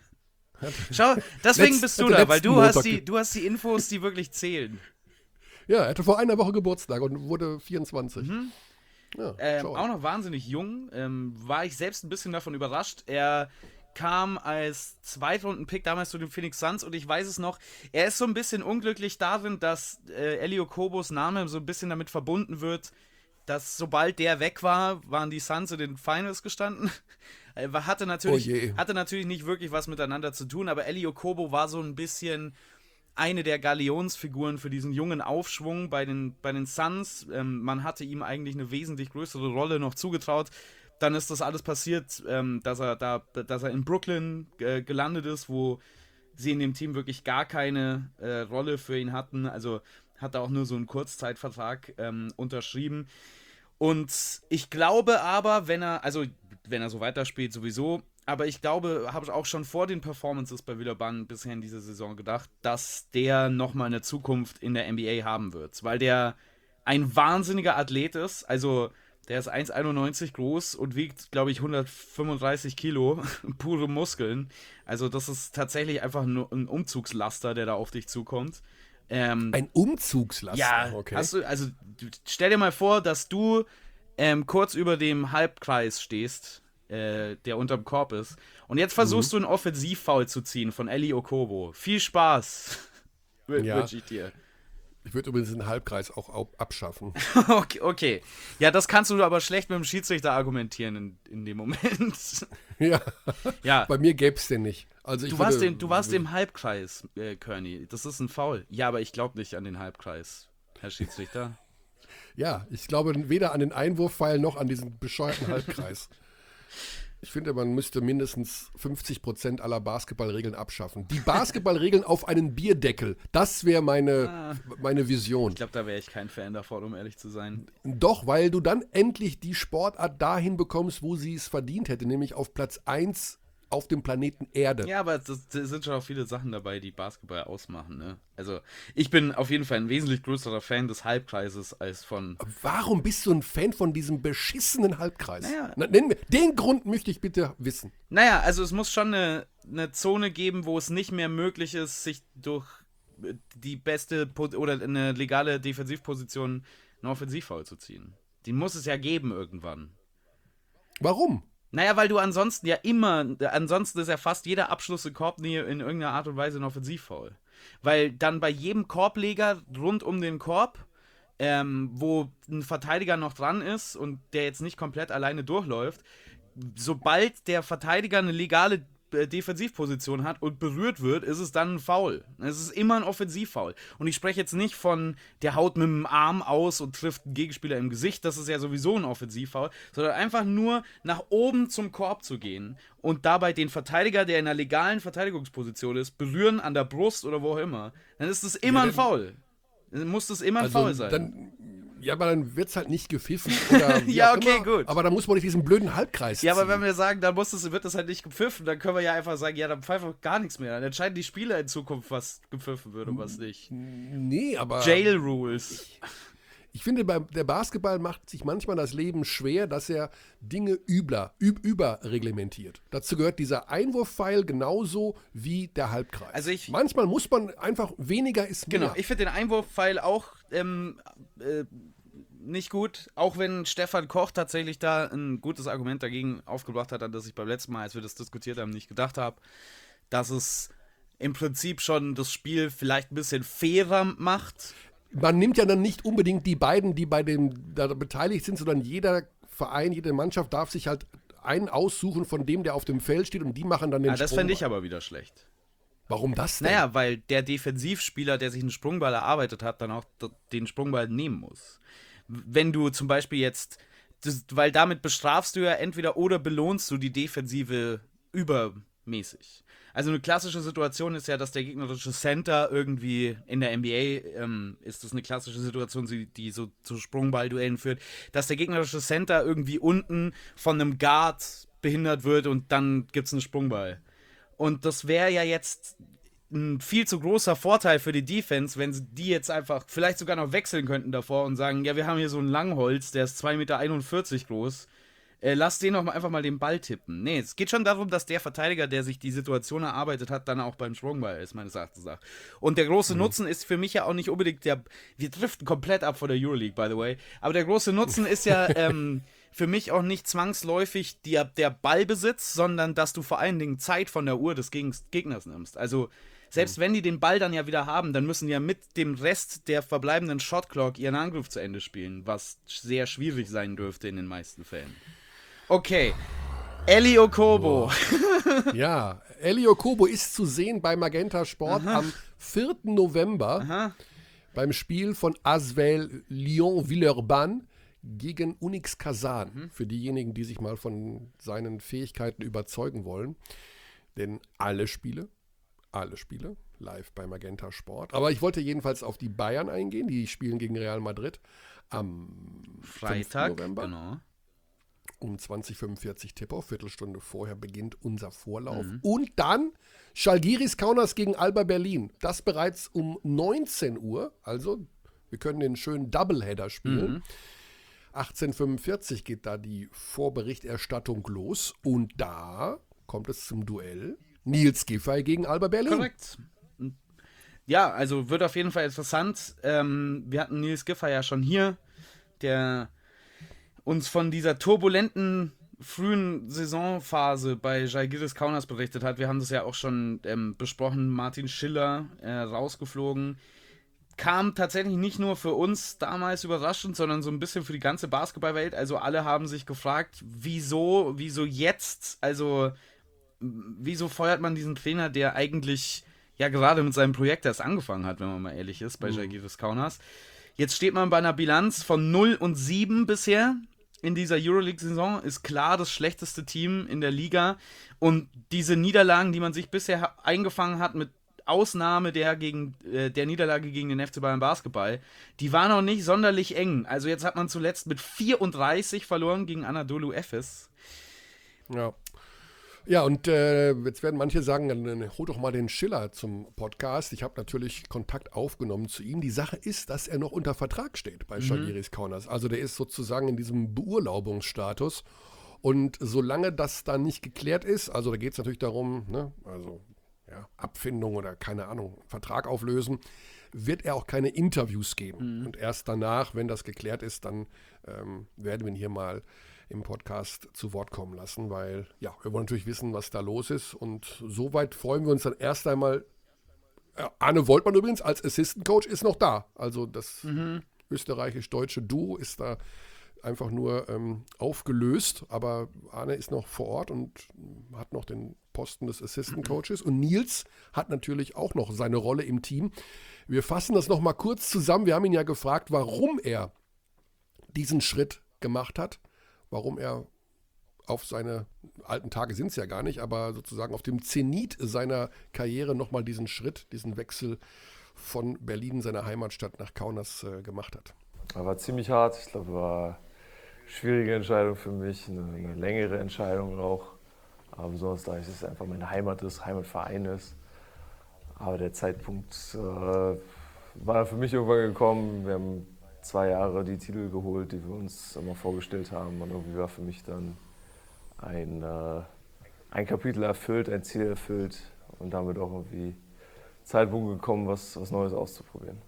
Schau, deswegen Letzt, bist du da, weil du Montag hast, die, du hast die Infos, die wirklich zählen. Ja, er hatte vor einer Woche Geburtstag und wurde vierundzwanzig. Mhm. Ja, ähm, auch noch wahnsinnig jung. Ähm, war ich selbst ein bisschen davon überrascht. Er kam als Zweitrunden-Pick damals zu den Phoenix Suns und ich weiß es noch, er ist so ein bisschen unglücklich darin, dass äh, Eli Okobos Name so ein bisschen damit verbunden wird, dass sobald der weg war, waren die Suns in den Finals gestanden. Er hatte natürlich, oh hatte natürlich nicht wirklich was miteinander zu tun, aber Eli Okobo war so ein bisschen eine der Galionsfiguren für diesen jungen Aufschwung bei den, bei den Suns. Ähm, man hatte ihm eigentlich eine wesentlich größere Rolle noch zugetraut. Dann ist das alles passiert, ähm, dass er da, dass er in Brooklyn äh, gelandet ist, wo sie in dem Team wirklich gar keine äh, Rolle für ihn hatten. Also hat er auch nur so einen Kurzzeitvertrag ähm, unterschrieben. Und ich glaube aber, wenn er, also wenn er so weiterspielt sowieso, aber ich glaube, habe ich auch schon vor den Performances bei Villeurbanne bisher in dieser Saison gedacht, dass der nochmal eine Zukunft in der N B A haben wird, weil der ein wahnsinniger Athlet ist, also der ist eins Komma einundneunzig groß und wiegt, glaube ich, hundertfünfunddreißig Kilo, pure Muskeln, also das ist tatsächlich einfach nur ein Umzugslaster, der da auf dich zukommt. Ähm, ein Umzugslaster? Ja, okay. Hast du, also stell dir mal vor, dass du ähm, kurz über dem Halbkreis stehst, äh, der unterm Korb ist. Und jetzt versuchst mhm. du einen Offensivfoul zu ziehen von Eli Okobo. Viel Spaß. Ja. Wünsche ich dir. Ich würde übrigens den Halbkreis auch abschaffen. okay, okay. Ja, das kannst du aber schlecht mit dem Schiedsrichter argumentieren in, in dem Moment. ja. ja. Bei mir gäbe es den nicht. Also ich du, würde, warst den, du warst im Halbkreis, äh, Kearney. Das ist ein Foul. Ja, aber ich glaube nicht an den Halbkreis, Herr Schiedsrichter. Ja, ich glaube weder an den Einwurfpfeil noch an diesen bescheuerten Halbkreis. Ich finde, man müsste mindestens fünfzig Prozent aller Basketballregeln abschaffen. Die Basketballregeln auf einen Bierdeckel, das wäre meine, ah, meine Vision. Ich glaube, da wäre ich kein Fan davon, um ehrlich zu sein. Doch, weil du dann endlich die Sportart dahin bekommst, wo sie es verdient hätte, nämlich auf Platz eins auf dem Planeten Erde. Ja, aber das, das sind schon auch viele Sachen dabei, die Basketball ausmachen, ne? Also, ich bin auf jeden Fall ein wesentlich größerer Fan des Halbkreises als von... Warum bist du ein Fan von diesem beschissenen Halbkreis? Naja. Na, nenn mir, den Grund möchte ich bitte wissen. Naja, also es muss schon eine, eine Zone geben, wo es nicht mehr möglich ist, sich durch die beste po- oder eine legale Defensivposition einen Offensivfoul zu ziehen. Die muss es ja geben irgendwann. Warum? Naja, weil du ansonsten ja immer, ansonsten ist ja fast jeder Abschluss in Korbnähe in irgendeiner Art und Weise ein Offensivfoul. Weil dann bei jedem Korbleger rund um den Korb, ähm, wo ein Verteidiger noch dran ist und der jetzt nicht komplett alleine durchläuft, sobald der Verteidiger eine legale äh, Defensivposition hat und berührt wird, ist es dann ein Foul. Es ist immer ein Offensivfoul. Und ich spreche jetzt nicht von, der haut mit dem Arm aus und trifft einen Gegenspieler im Gesicht, das ist ja sowieso ein Offensivfoul, sondern einfach nur nach oben zum Korb zu gehen und dabei den Verteidiger, der in einer legalen Verteidigungsposition ist, berühren an der Brust oder wo auch immer. Dann ist es immer ja, ein Foul. Dann muss das immer ein also Foul sein. Dann, ja, aber dann wird es halt nicht gepfiffen. Oder ja, okay, immer, gut. Aber dann muss man nicht diesen blöden Halbkreis Ja, ziehen. aber wenn wir sagen, dann muss das, wird das halt nicht gepfiffen, dann können wir ja einfach sagen, ja, dann pfeifen wir gar nichts mehr. Dann entscheiden die Spieler in Zukunft, was gepfiffen wird und was nicht. Nee, aber... Jail Rules. Ich, ich finde, bei, der Basketball macht sich manchmal das Leben schwer, dass er Dinge übler, üb, überreglementiert. Dazu gehört dieser Einwurfpfeil genauso wie der Halbkreis. Also ich, manchmal muss man einfach, weniger ist mehr. Genau, ich finde den Einwurfpfeil auch ähm, äh, nicht gut, auch wenn Stefan Koch tatsächlich da ein gutes Argument dagegen aufgebracht hat, an das ich beim letzten Mal, als wir das diskutiert haben, nicht gedacht habe, dass es im Prinzip schon das Spiel vielleicht ein bisschen fairer macht. Man nimmt ja dann nicht unbedingt die beiden, die bei dem da beteiligt sind, sondern jeder Verein, jede Mannschaft darf sich halt einen aussuchen von dem, der auf dem Feld steht und die machen dann den ja, das Sprungball. fände ich aber wieder schlecht. Warum das denn? Naja, weil der Defensivspieler, der sich einen Sprungball erarbeitet hat, dann auch den Sprungball nehmen muss. Wenn du zum Beispiel jetzt, das, weil damit bestrafst du ja entweder oder belohnst du die Defensive übermäßig. Also eine klassische Situation ist ja, dass der gegnerische Center irgendwie in der N B A ähm, ist das eine klassische Situation, die, die so zu Sprungballduellen führt, dass der gegnerische Center irgendwie unten von einem Guard behindert wird und dann gibt es einen Sprungball. Und das wäre ja jetzt ein viel zu großer Vorteil für die Defense, wenn sie die jetzt einfach vielleicht sogar noch wechseln könnten davor und sagen, ja, wir haben hier so einen Langholz, der ist zwei Komma einundvierzig Meter groß. Äh, lass den doch mal einfach mal den Ball tippen. Nee, es geht schon darum, dass der Verteidiger, der sich die Situation erarbeitet hat, dann auch beim Strongball ist, meines Erachtens nach. Und der große mhm. Nutzen ist für mich ja auch nicht unbedingt der, wir driften komplett ab von der Euroleague, by the way, aber der große Nutzen ist ja ähm, für mich auch nicht zwangsläufig der, der Ballbesitz, sondern dass du vor allen Dingen Zeit von der Uhr des Gegners nimmst. Also selbst mhm. wenn die den Ball dann ja wieder haben, dann müssen die ja mit dem Rest der verbleibenden Shotclock ihren Angriff zu Ende spielen, was sehr schwierig sein dürfte in den meisten Fällen. Okay, Eli Okobo. Ja, Eli Okobo ist zu sehen bei Magenta Sport Aha. am vierten November Aha. beim Spiel von Asvel Lyon-Villeurbanne gegen Unix Kazan. Mhm. Für diejenigen, die sich mal von seinen Fähigkeiten überzeugen wollen. Denn alle Spiele, alle Spiele live bei Magenta Sport. Aber ich wollte jedenfalls auf die Bayern eingehen. Die spielen gegen Real Madrid am Freitag, November. Genau. Um zwanzig Uhr fünfundvierzig Tip-Off, Viertelstunde vorher beginnt unser Vorlauf. Mhm. Und dann Žalgiris Kaunas gegen Alba Berlin. Das bereits um neunzehn Uhr. Also wir können den schönen Doubleheader spielen. Mhm. achtzehn Uhr fünfundvierzig geht da die Vorberichterstattung los. Und da kommt es zum Duell Nils Giffey gegen Alba Berlin. Korrekt. Ja, also wird auf jeden Fall interessant. Ähm, wir hatten Nils Giffey ja schon hier, der uns von dieser turbulenten frühen Saisonphase bei Žalgiris Kaunas berichtet hat. Wir haben das ja auch schon ähm, besprochen. Martin Schiller äh, rausgeflogen. Kam tatsächlich nicht nur für uns damals überraschend, sondern so ein bisschen für die ganze Basketballwelt. Also alle haben sich gefragt, wieso, wieso jetzt? Also wieso feuert man diesen Trainer, der eigentlich ja gerade mit seinem Projekt erst angefangen hat, wenn man mal ehrlich ist, bei Žalgiris Kaunas. Jetzt steht man bei einer Bilanz von null und sieben bisher. In dieser Euroleague-Saison ist klar das schlechteste Team in der Liga. Und diese Niederlagen, die man sich bisher eingefangen hat, mit Ausnahme der, gegen, äh, der Niederlage gegen den F C Bayern Basketball, die waren auch nicht sonderlich eng. Also jetzt hat man zuletzt mit vierunddreißig verloren gegen Anadolu Efes. Ja. Ja, und äh, jetzt werden manche sagen, dann hol doch mal den Schiller zum Podcast. Ich habe natürlich Kontakt aufgenommen zu ihm. Die Sache ist, dass er noch unter Vertrag steht bei Žalgiris Kaunas. Also der ist sozusagen in diesem Beurlaubungsstatus. Und solange das dann nicht geklärt ist, also da geht es natürlich darum, ne, also ja, Abfindung oder keine Ahnung, Vertrag auflösen, wird er auch keine Interviews geben. Mhm. Und erst danach, wenn das geklärt ist, dann ähm, werden wir ihn hier mal im Podcast zu Wort kommen lassen, weil ja, wir wollen natürlich wissen, was da los ist, und soweit freuen wir uns dann erst einmal. äh, Arne Woltmann übrigens als Assistant Coach ist noch da, also das mhm. österreichisch-deutsche Duo ist da einfach nur ähm, aufgelöst, aber Arne ist noch vor Ort und hat noch den Posten des Assistant Coaches, und Nils hat natürlich auch noch seine Rolle im Team. Wir fassen das noch mal kurz zusammen. Wir haben ihn ja gefragt, warum er diesen Schritt gemacht hat, warum er auf seine alten Tage sind es ja gar nicht, aber sozusagen auf dem Zenit seiner Karriere nochmal diesen Schritt, diesen Wechsel von Berlin, seiner Heimatstadt, nach Kaunas äh, gemacht hat. War ziemlich hart. Ich glaube, war eine schwierige Entscheidung für mich, eine, eine längere Entscheidung auch. Aber besonders da es einfach meine Heimat ist, Heimatverein ist. Aber der Zeitpunkt äh, war für mich irgendwann gekommen. Wir haben zwei Jahre die Titel geholt, die wir uns immer vorgestellt haben. Und irgendwie war für mich dann ein, äh, ein Kapitel erfüllt, ein Ziel erfüllt und damit auch irgendwie Zeitpunkt gekommen, was, was Neues auszuprobieren.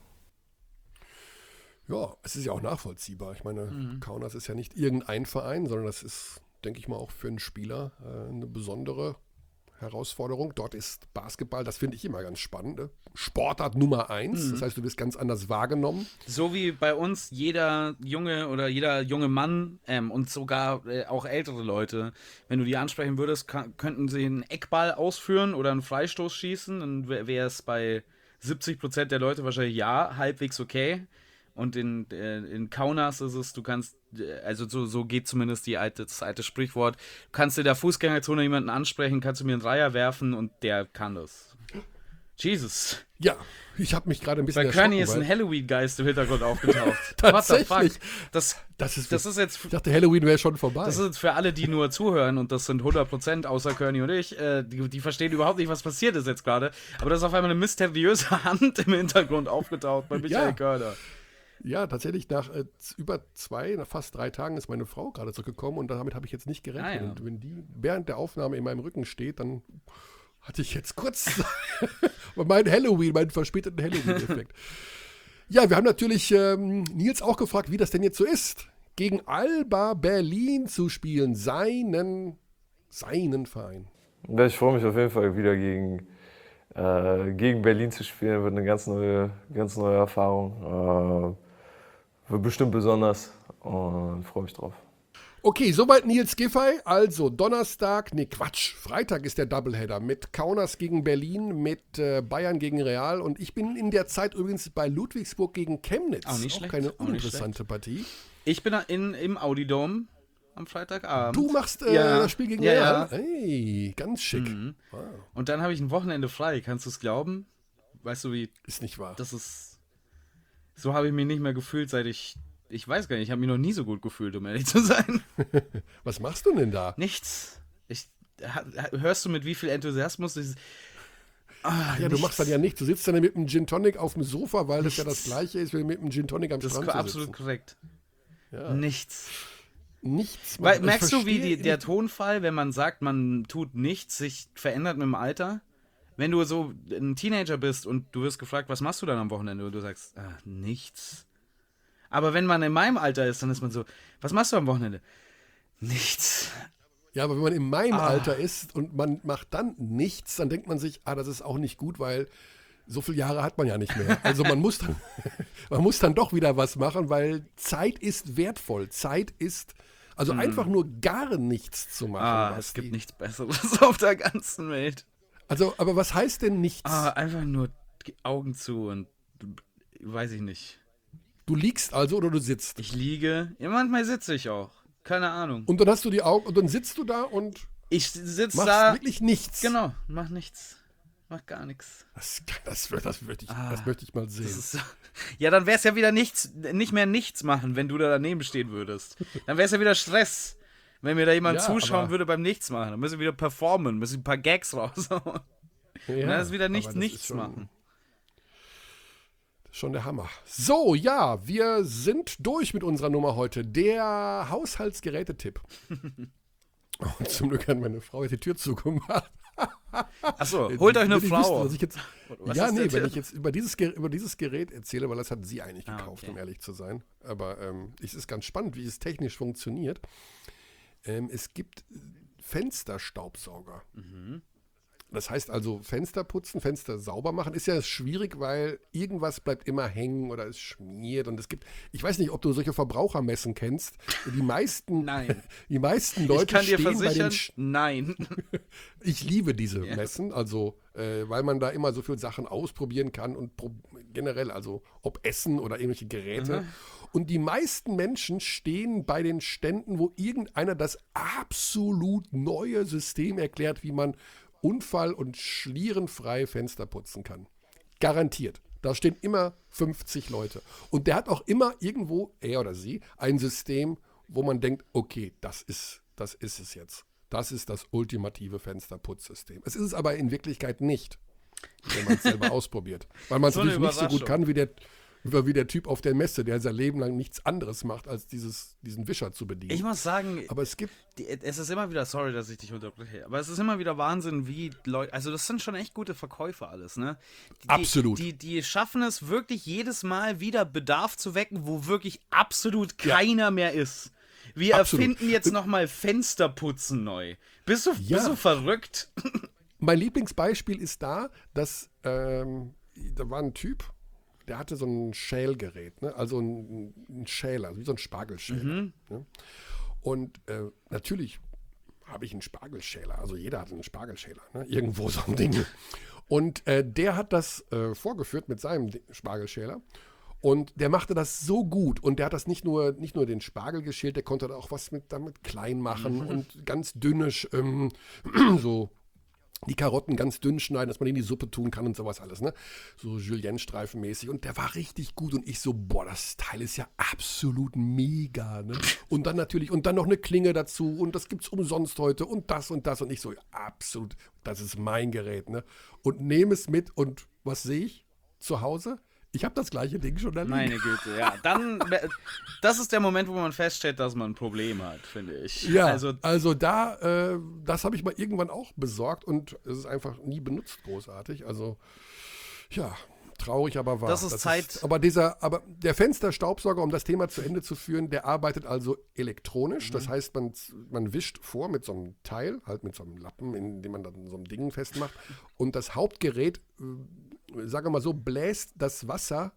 Ja, es ist ja auch nachvollziehbar. Ich meine, mhm. Kaunas ist ja nicht irgendein Verein, sondern das ist, denke ich mal, auch für einen Spieler äh, eine besondere Herausforderung. Dort ist Basketball, das finde ich immer ganz spannend, ne? Sportart Nummer eins. Mhm. Das heißt, du wirst ganz anders wahrgenommen. So wie bei uns jeder Junge oder jeder junge Mann ähm, und sogar äh, auch ältere Leute, wenn du die ansprechen würdest, kann, könnten sie einen Eckball ausführen oder einen Freistoß schießen, dann wäre es bei siebzig Prozent der Leute wahrscheinlich ja, halbwegs okay. Und in, äh, in Kaunas ist es, du kannst, also so, so geht zumindest die alte, das alte Sprichwort, du kannst in der Fußgängerzone jemanden ansprechen, kannst du mir einen Dreier werfen und der kann das. Jesus. Ja, ich habe mich gerade ein bisschen Bei erschrocken. Kearney ist ein weil- Halloween-Geist im Hintergrund aufgetaucht. Tatsächlich. What the fuck? Das, Das ist, das ist jetzt... ich dachte, Halloween wäre schon vorbei. Das ist jetzt für alle, die nur zuhören, und das sind hundert Prozent außer Kearney und ich, äh, die, die verstehen überhaupt nicht, was passiert ist jetzt gerade. Aber da ist auf einmal eine mysteriöse Hand im Hintergrund aufgetaucht bei Michael Ja. Körner. Ja, tatsächlich, nach äh, z- über zwei, nach fast drei Tagen ist meine Frau gerade zurückgekommen und damit habe ich jetzt nicht gerechnet. Ah, ja. Und wenn die während der Aufnahme in meinem Rücken steht, dann hatte ich jetzt kurz meinen Halloween, meinen verspäteten Halloween-Effekt. Ja, wir haben natürlich ähm, Nils auch gefragt, wie das denn jetzt so ist, gegen Alba Berlin zu spielen, seinen, seinen Verein. Ja, ich freue mich auf jeden Fall wieder gegen, äh, gegen Berlin zu spielen. Wird eine ganz neue, ganz neue Erfahrung. Äh, wird bestimmt besonders und freue mich drauf. Okay, soweit Nils Giffey. Also Donnerstag, nee Quatsch, Freitag ist der Doubleheader mit Kaunas gegen Berlin, mit äh, Bayern gegen Real und ich bin in der Zeit übrigens bei Ludwigsburg gegen Chemnitz. Auch nicht Auch schlecht, keine auch nicht uninteressante Partie. Ich bin in, im Audi Dome am Freitagabend. Du machst äh, Ja. das Spiel gegen Ja, Real? ja. Hey, ganz schick. Mhm. Wow. Und dann habe ich ein Wochenende frei. Kannst du es glauben? Weißt du, wie... Ist nicht wahr. Das ist... So habe ich mich nicht mehr gefühlt, seit ich... Ich weiß gar nicht, ich habe mich noch nie so gut gefühlt, um ehrlich zu sein. Was machst du denn da? Nichts. Ich, ha- hörst du, mit wie viel Enthusiasmus ich... Ah, Ja, du nichts. machst dann ja nichts. Du sitzt dann mit einem Gin Tonic auf dem Sofa, weil das ja das gleiche ist, wie mit einem Gin Tonic am Das ist Strand zu absolut sitzen. korrekt. Ja. Nichts. Nichts. Weil, machen. merkst Ich du, wie verstehe die, der nicht- Tonfall, wenn man sagt, man tut nichts, sich verändert mit dem Alter? Wenn du so ein Teenager bist und du wirst gefragt, was machst du dann am Wochenende? Und du sagst, ah, nichts. Aber wenn man in meinem Alter ist, dann ist man so, was machst du am Wochenende? Nichts. Ja, aber wenn man in meinem Ah. Alter ist und man macht dann nichts, dann denkt man sich, ah, das ist auch nicht gut, weil so viele Jahre hat man ja nicht mehr. Also man muss dann, man muss dann doch wieder was machen, weil Zeit ist wertvoll. Zeit ist, also einfach nur gar nichts zu machen. Ah, was es gibt die- nichts Besseres auf der ganzen Welt. Also, aber was heißt denn nichts? Ah, einfach nur die Augen zu und weiß ich nicht. Du liegst also oder du sitzt? Ich liege, ja, manchmal sitze ich auch. Keine Ahnung. Und dann hast du die Augen und dann sitzt du da und Ich sitze machst da. wirklich nichts. Genau, mach nichts. Mach gar nichts. Das, das, das, das, möchte ich, Ah, das möchte ich mal sehen. Das ist so. Ja, dann wäre es ja wieder nichts, nicht mehr nichts machen, wenn du da daneben stehen würdest. Dann wäre es ja wieder Stress, wenn mir da jemand Ja, zuschauen aber- würde beim Nichts machen. Dann müssen wir wieder performen, müssen ein paar Gags raushauen. Ja, Und dann ist wieder nichts, aber das nichts ist schon- machen. Schon der Hammer. So, ja, wir sind durch mit unserer Nummer heute. Der Haushaltsgerätetipp. Und zum Glück hat meine Frau jetzt die Tür zugemacht. Achso, Jetzt holt euch eine will ich wissen, Frau. was ich jetzt, Was ja, ist nee, der wenn Tipp? ich jetzt über dieses, Ger- über dieses Gerät erzähle, weil das hat sie eigentlich Ah, gekauft, okay. um ehrlich zu sein. Aber ähm, es ist ganz spannend, wie es technisch funktioniert. Ähm, es gibt Fensterstaubsauger. Mhm. Das heißt also, Fenster putzen, Fenster sauber machen, ist ja schwierig, weil irgendwas bleibt immer hängen oder es schmiert. Und es gibt, ich weiß nicht, ob du solche Verbrauchermessen kennst. Die meisten, Nein. die meisten Leute Ich kann dir stehen bei den versichern, Sch- nein. ich liebe diese Ja. Messen, also äh, weil man da immer so viele Sachen ausprobieren kann und pro generell, also ob Essen oder irgendwelche Geräte. Mhm. Und die meisten Menschen stehen bei den Ständen, wo irgendeiner das absolut neue System erklärt, wie man unfall- und schlierenfrei Fenster putzen kann. Garantiert. Da stehen immer fünfzig Leute. Und der hat auch immer irgendwo, er oder sie, ein System, wo man denkt, okay, das ist, das ist es jetzt. Das ist das ultimative Fensterputzsystem. Es ist es aber in Wirklichkeit nicht, wenn man es selber ausprobiert. Weil man es So eine natürlich nicht so gut Überraschung. kann wie der, wie der Typ auf der Messe, der sein Leben lang nichts anderes macht, als dieses, diesen Wischer zu bedienen. Ich muss sagen, aber es gibt die, es ist immer wieder, sorry, dass ich dich unterbreche, aber es ist immer wieder Wahnsinn, wie Leute, also das sind schon echt gute Verkäufer alles, ne? Die, Absolut. Die, die schaffen es wirklich jedes Mal wieder Bedarf zu wecken, wo wirklich absolut keiner mehr ist. Wir Absolut. erfinden jetzt nochmal Fensterputzen neu. Bist du, Ja. bist du verrückt? Mein Lieblingsbeispiel ist da, dass ähm, da war ein Typ, der hatte so ein Schälgerät, ne? Also ein, ein Schäler, wie so ein Spargelschäler. Mhm. Ne? Und äh, natürlich habe ich einen Spargelschäler, also jeder hat einen Spargelschäler, ne? Irgendwo so ein Ding. Und äh, der hat das äh, vorgeführt mit seinem Di- Spargelschäler. Und der machte das so gut. Und der hat das nicht nur, nicht nur den Spargel geschält, der konnte da auch was mit, damit klein machen Mhm. und ganz dünne, Sch- ähm, so die Karotten ganz dünn schneiden, dass man die in die Suppe tun kann und sowas alles, ne? So Julienne-Streifenmäßig. Und der war richtig gut. Und ich so, boah, das Teil ist ja absolut mega, ne? Und dann natürlich, und dann noch eine Klinge dazu. Und das gibt's umsonst heute. Und das und das. Und ich so, ja, absolut, das ist mein Gerät, ne? Und nehme es mit. Und was sehe ich zu Hause? Ich habe das gleiche Ding schon erlebt. Meine Güte, ja. Dann, das ist der Moment, wo man feststellt, dass man ein Problem hat, finde ich. Ja, also, also da, äh, das habe ich mal irgendwann auch besorgt und es ist einfach nie benutzt, großartig. Also, ja, traurig, aber wahr. Das ist Zeit. Ist, aber dieser, aber der Fensterstaubsauger, um das Thema zu Ende zu führen, der arbeitet also elektronisch. Mhm. Das heißt, man, man wischt vor mit so einem Teil, halt mit so einem Lappen, in dem man dann so ein Ding festmacht. Und das Hauptgerät, äh, sagen wir mal so, bläst das Wasser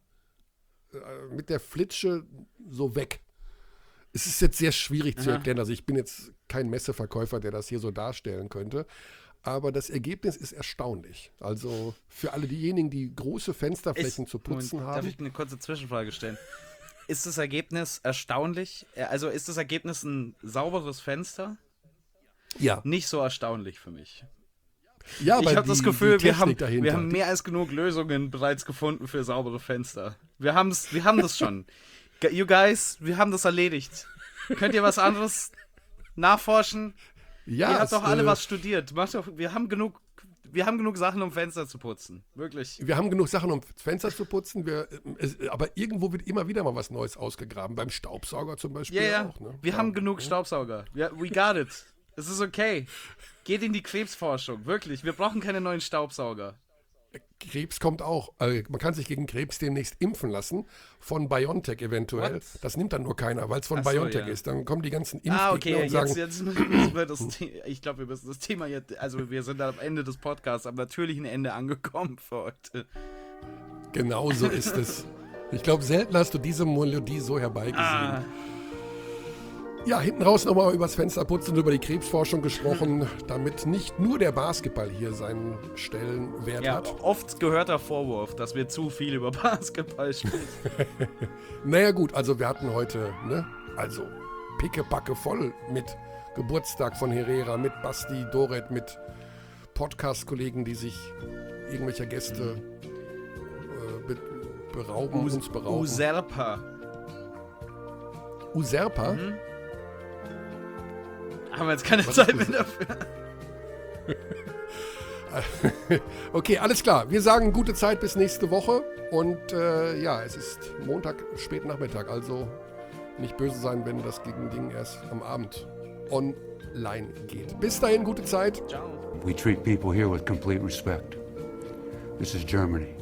äh, mit der Flitsche so weg. Es ist jetzt sehr schwierig zu erklären. Also ich bin jetzt kein Messeverkäufer, der das hier so darstellen könnte. Aber das Ergebnis ist erstaunlich. Also für alle diejenigen, die große Fensterflächen ist, zu putzen Moment, haben. Darf ich eine kurze Zwischenfrage stellen? Ist das Ergebnis erstaunlich? Also ist das Ergebnis ein sauberes Fenster? Ja. Nicht so erstaunlich für mich. Ja, aber ich habe das Gefühl, wir haben, dahinter. wir haben mehr als genug Lösungen bereits gefunden für saubere Fenster. Wir, haben's, wir haben das schon. You guys, wir haben das erledigt. Könnt ihr was anderes nachforschen? Ja, ihr habt doch alle äh, was studiert. Macht doch, wir haben genug, wir haben genug Sachen, um Fenster zu putzen. Wirklich. Wir haben genug Sachen, um Fenster zu putzen. Wir, es, aber irgendwo wird immer wieder mal was Neues ausgegraben. Beim Staubsauger zum Beispiel Ja, ja. auch. Ne? Wir ja. haben genug Staubsauger. Ja, we got it. Es ist okay. Geht in die Krebsforschung. Wirklich. Wir brauchen keine neuen Staubsauger. Krebs kommt auch. Also man kann sich gegen Krebs demnächst impfen lassen. Von BioNTech eventuell. What? Das nimmt dann nur keiner, weil es von Ach so, BioNTech ja. ist. Dann kommen die ganzen Impfgegner Ah, okay. und Jetzt, sagen... jetzt müssen wir das The- ich glaube, wir müssen das Thema jetzt... Also wir sind am Ende des Podcasts am natürlichen Ende angekommen für heute. Genau so ist es. Ich glaube, selten hast du diese Melodie so herbeigesehen. Ah. Ja, hinten raus nochmal über das Fensterputzen und über die Krebsforschung gesprochen, damit nicht nur der Basketball hier seinen Stellenwert Ja, hat. oft gehörter Vorwurf, dass wir zu viel über Basketball sprechen. Naja gut, also wir hatten heute, ne, also pickepacke voll mit Geburtstag von Herrera, mit Basti, Doret, mit Podcast-Kollegen, die sich irgendwelcher Gäste äh, be berauben, Us uns berauben. Userpa. Userpa? Mhm. Haben wir jetzt keine Was Zeit ist mehr dafür. Okay, alles klar. Wir sagen gute Zeit bis nächste Woche. Und äh, ja, es ist Montag, spät Nachmittag. Also nicht böse sein, wenn das gegen Ding erst am Abend online geht. Bis dahin, gute Zeit. Ciao. We treat people here with complete respect. This is Germany.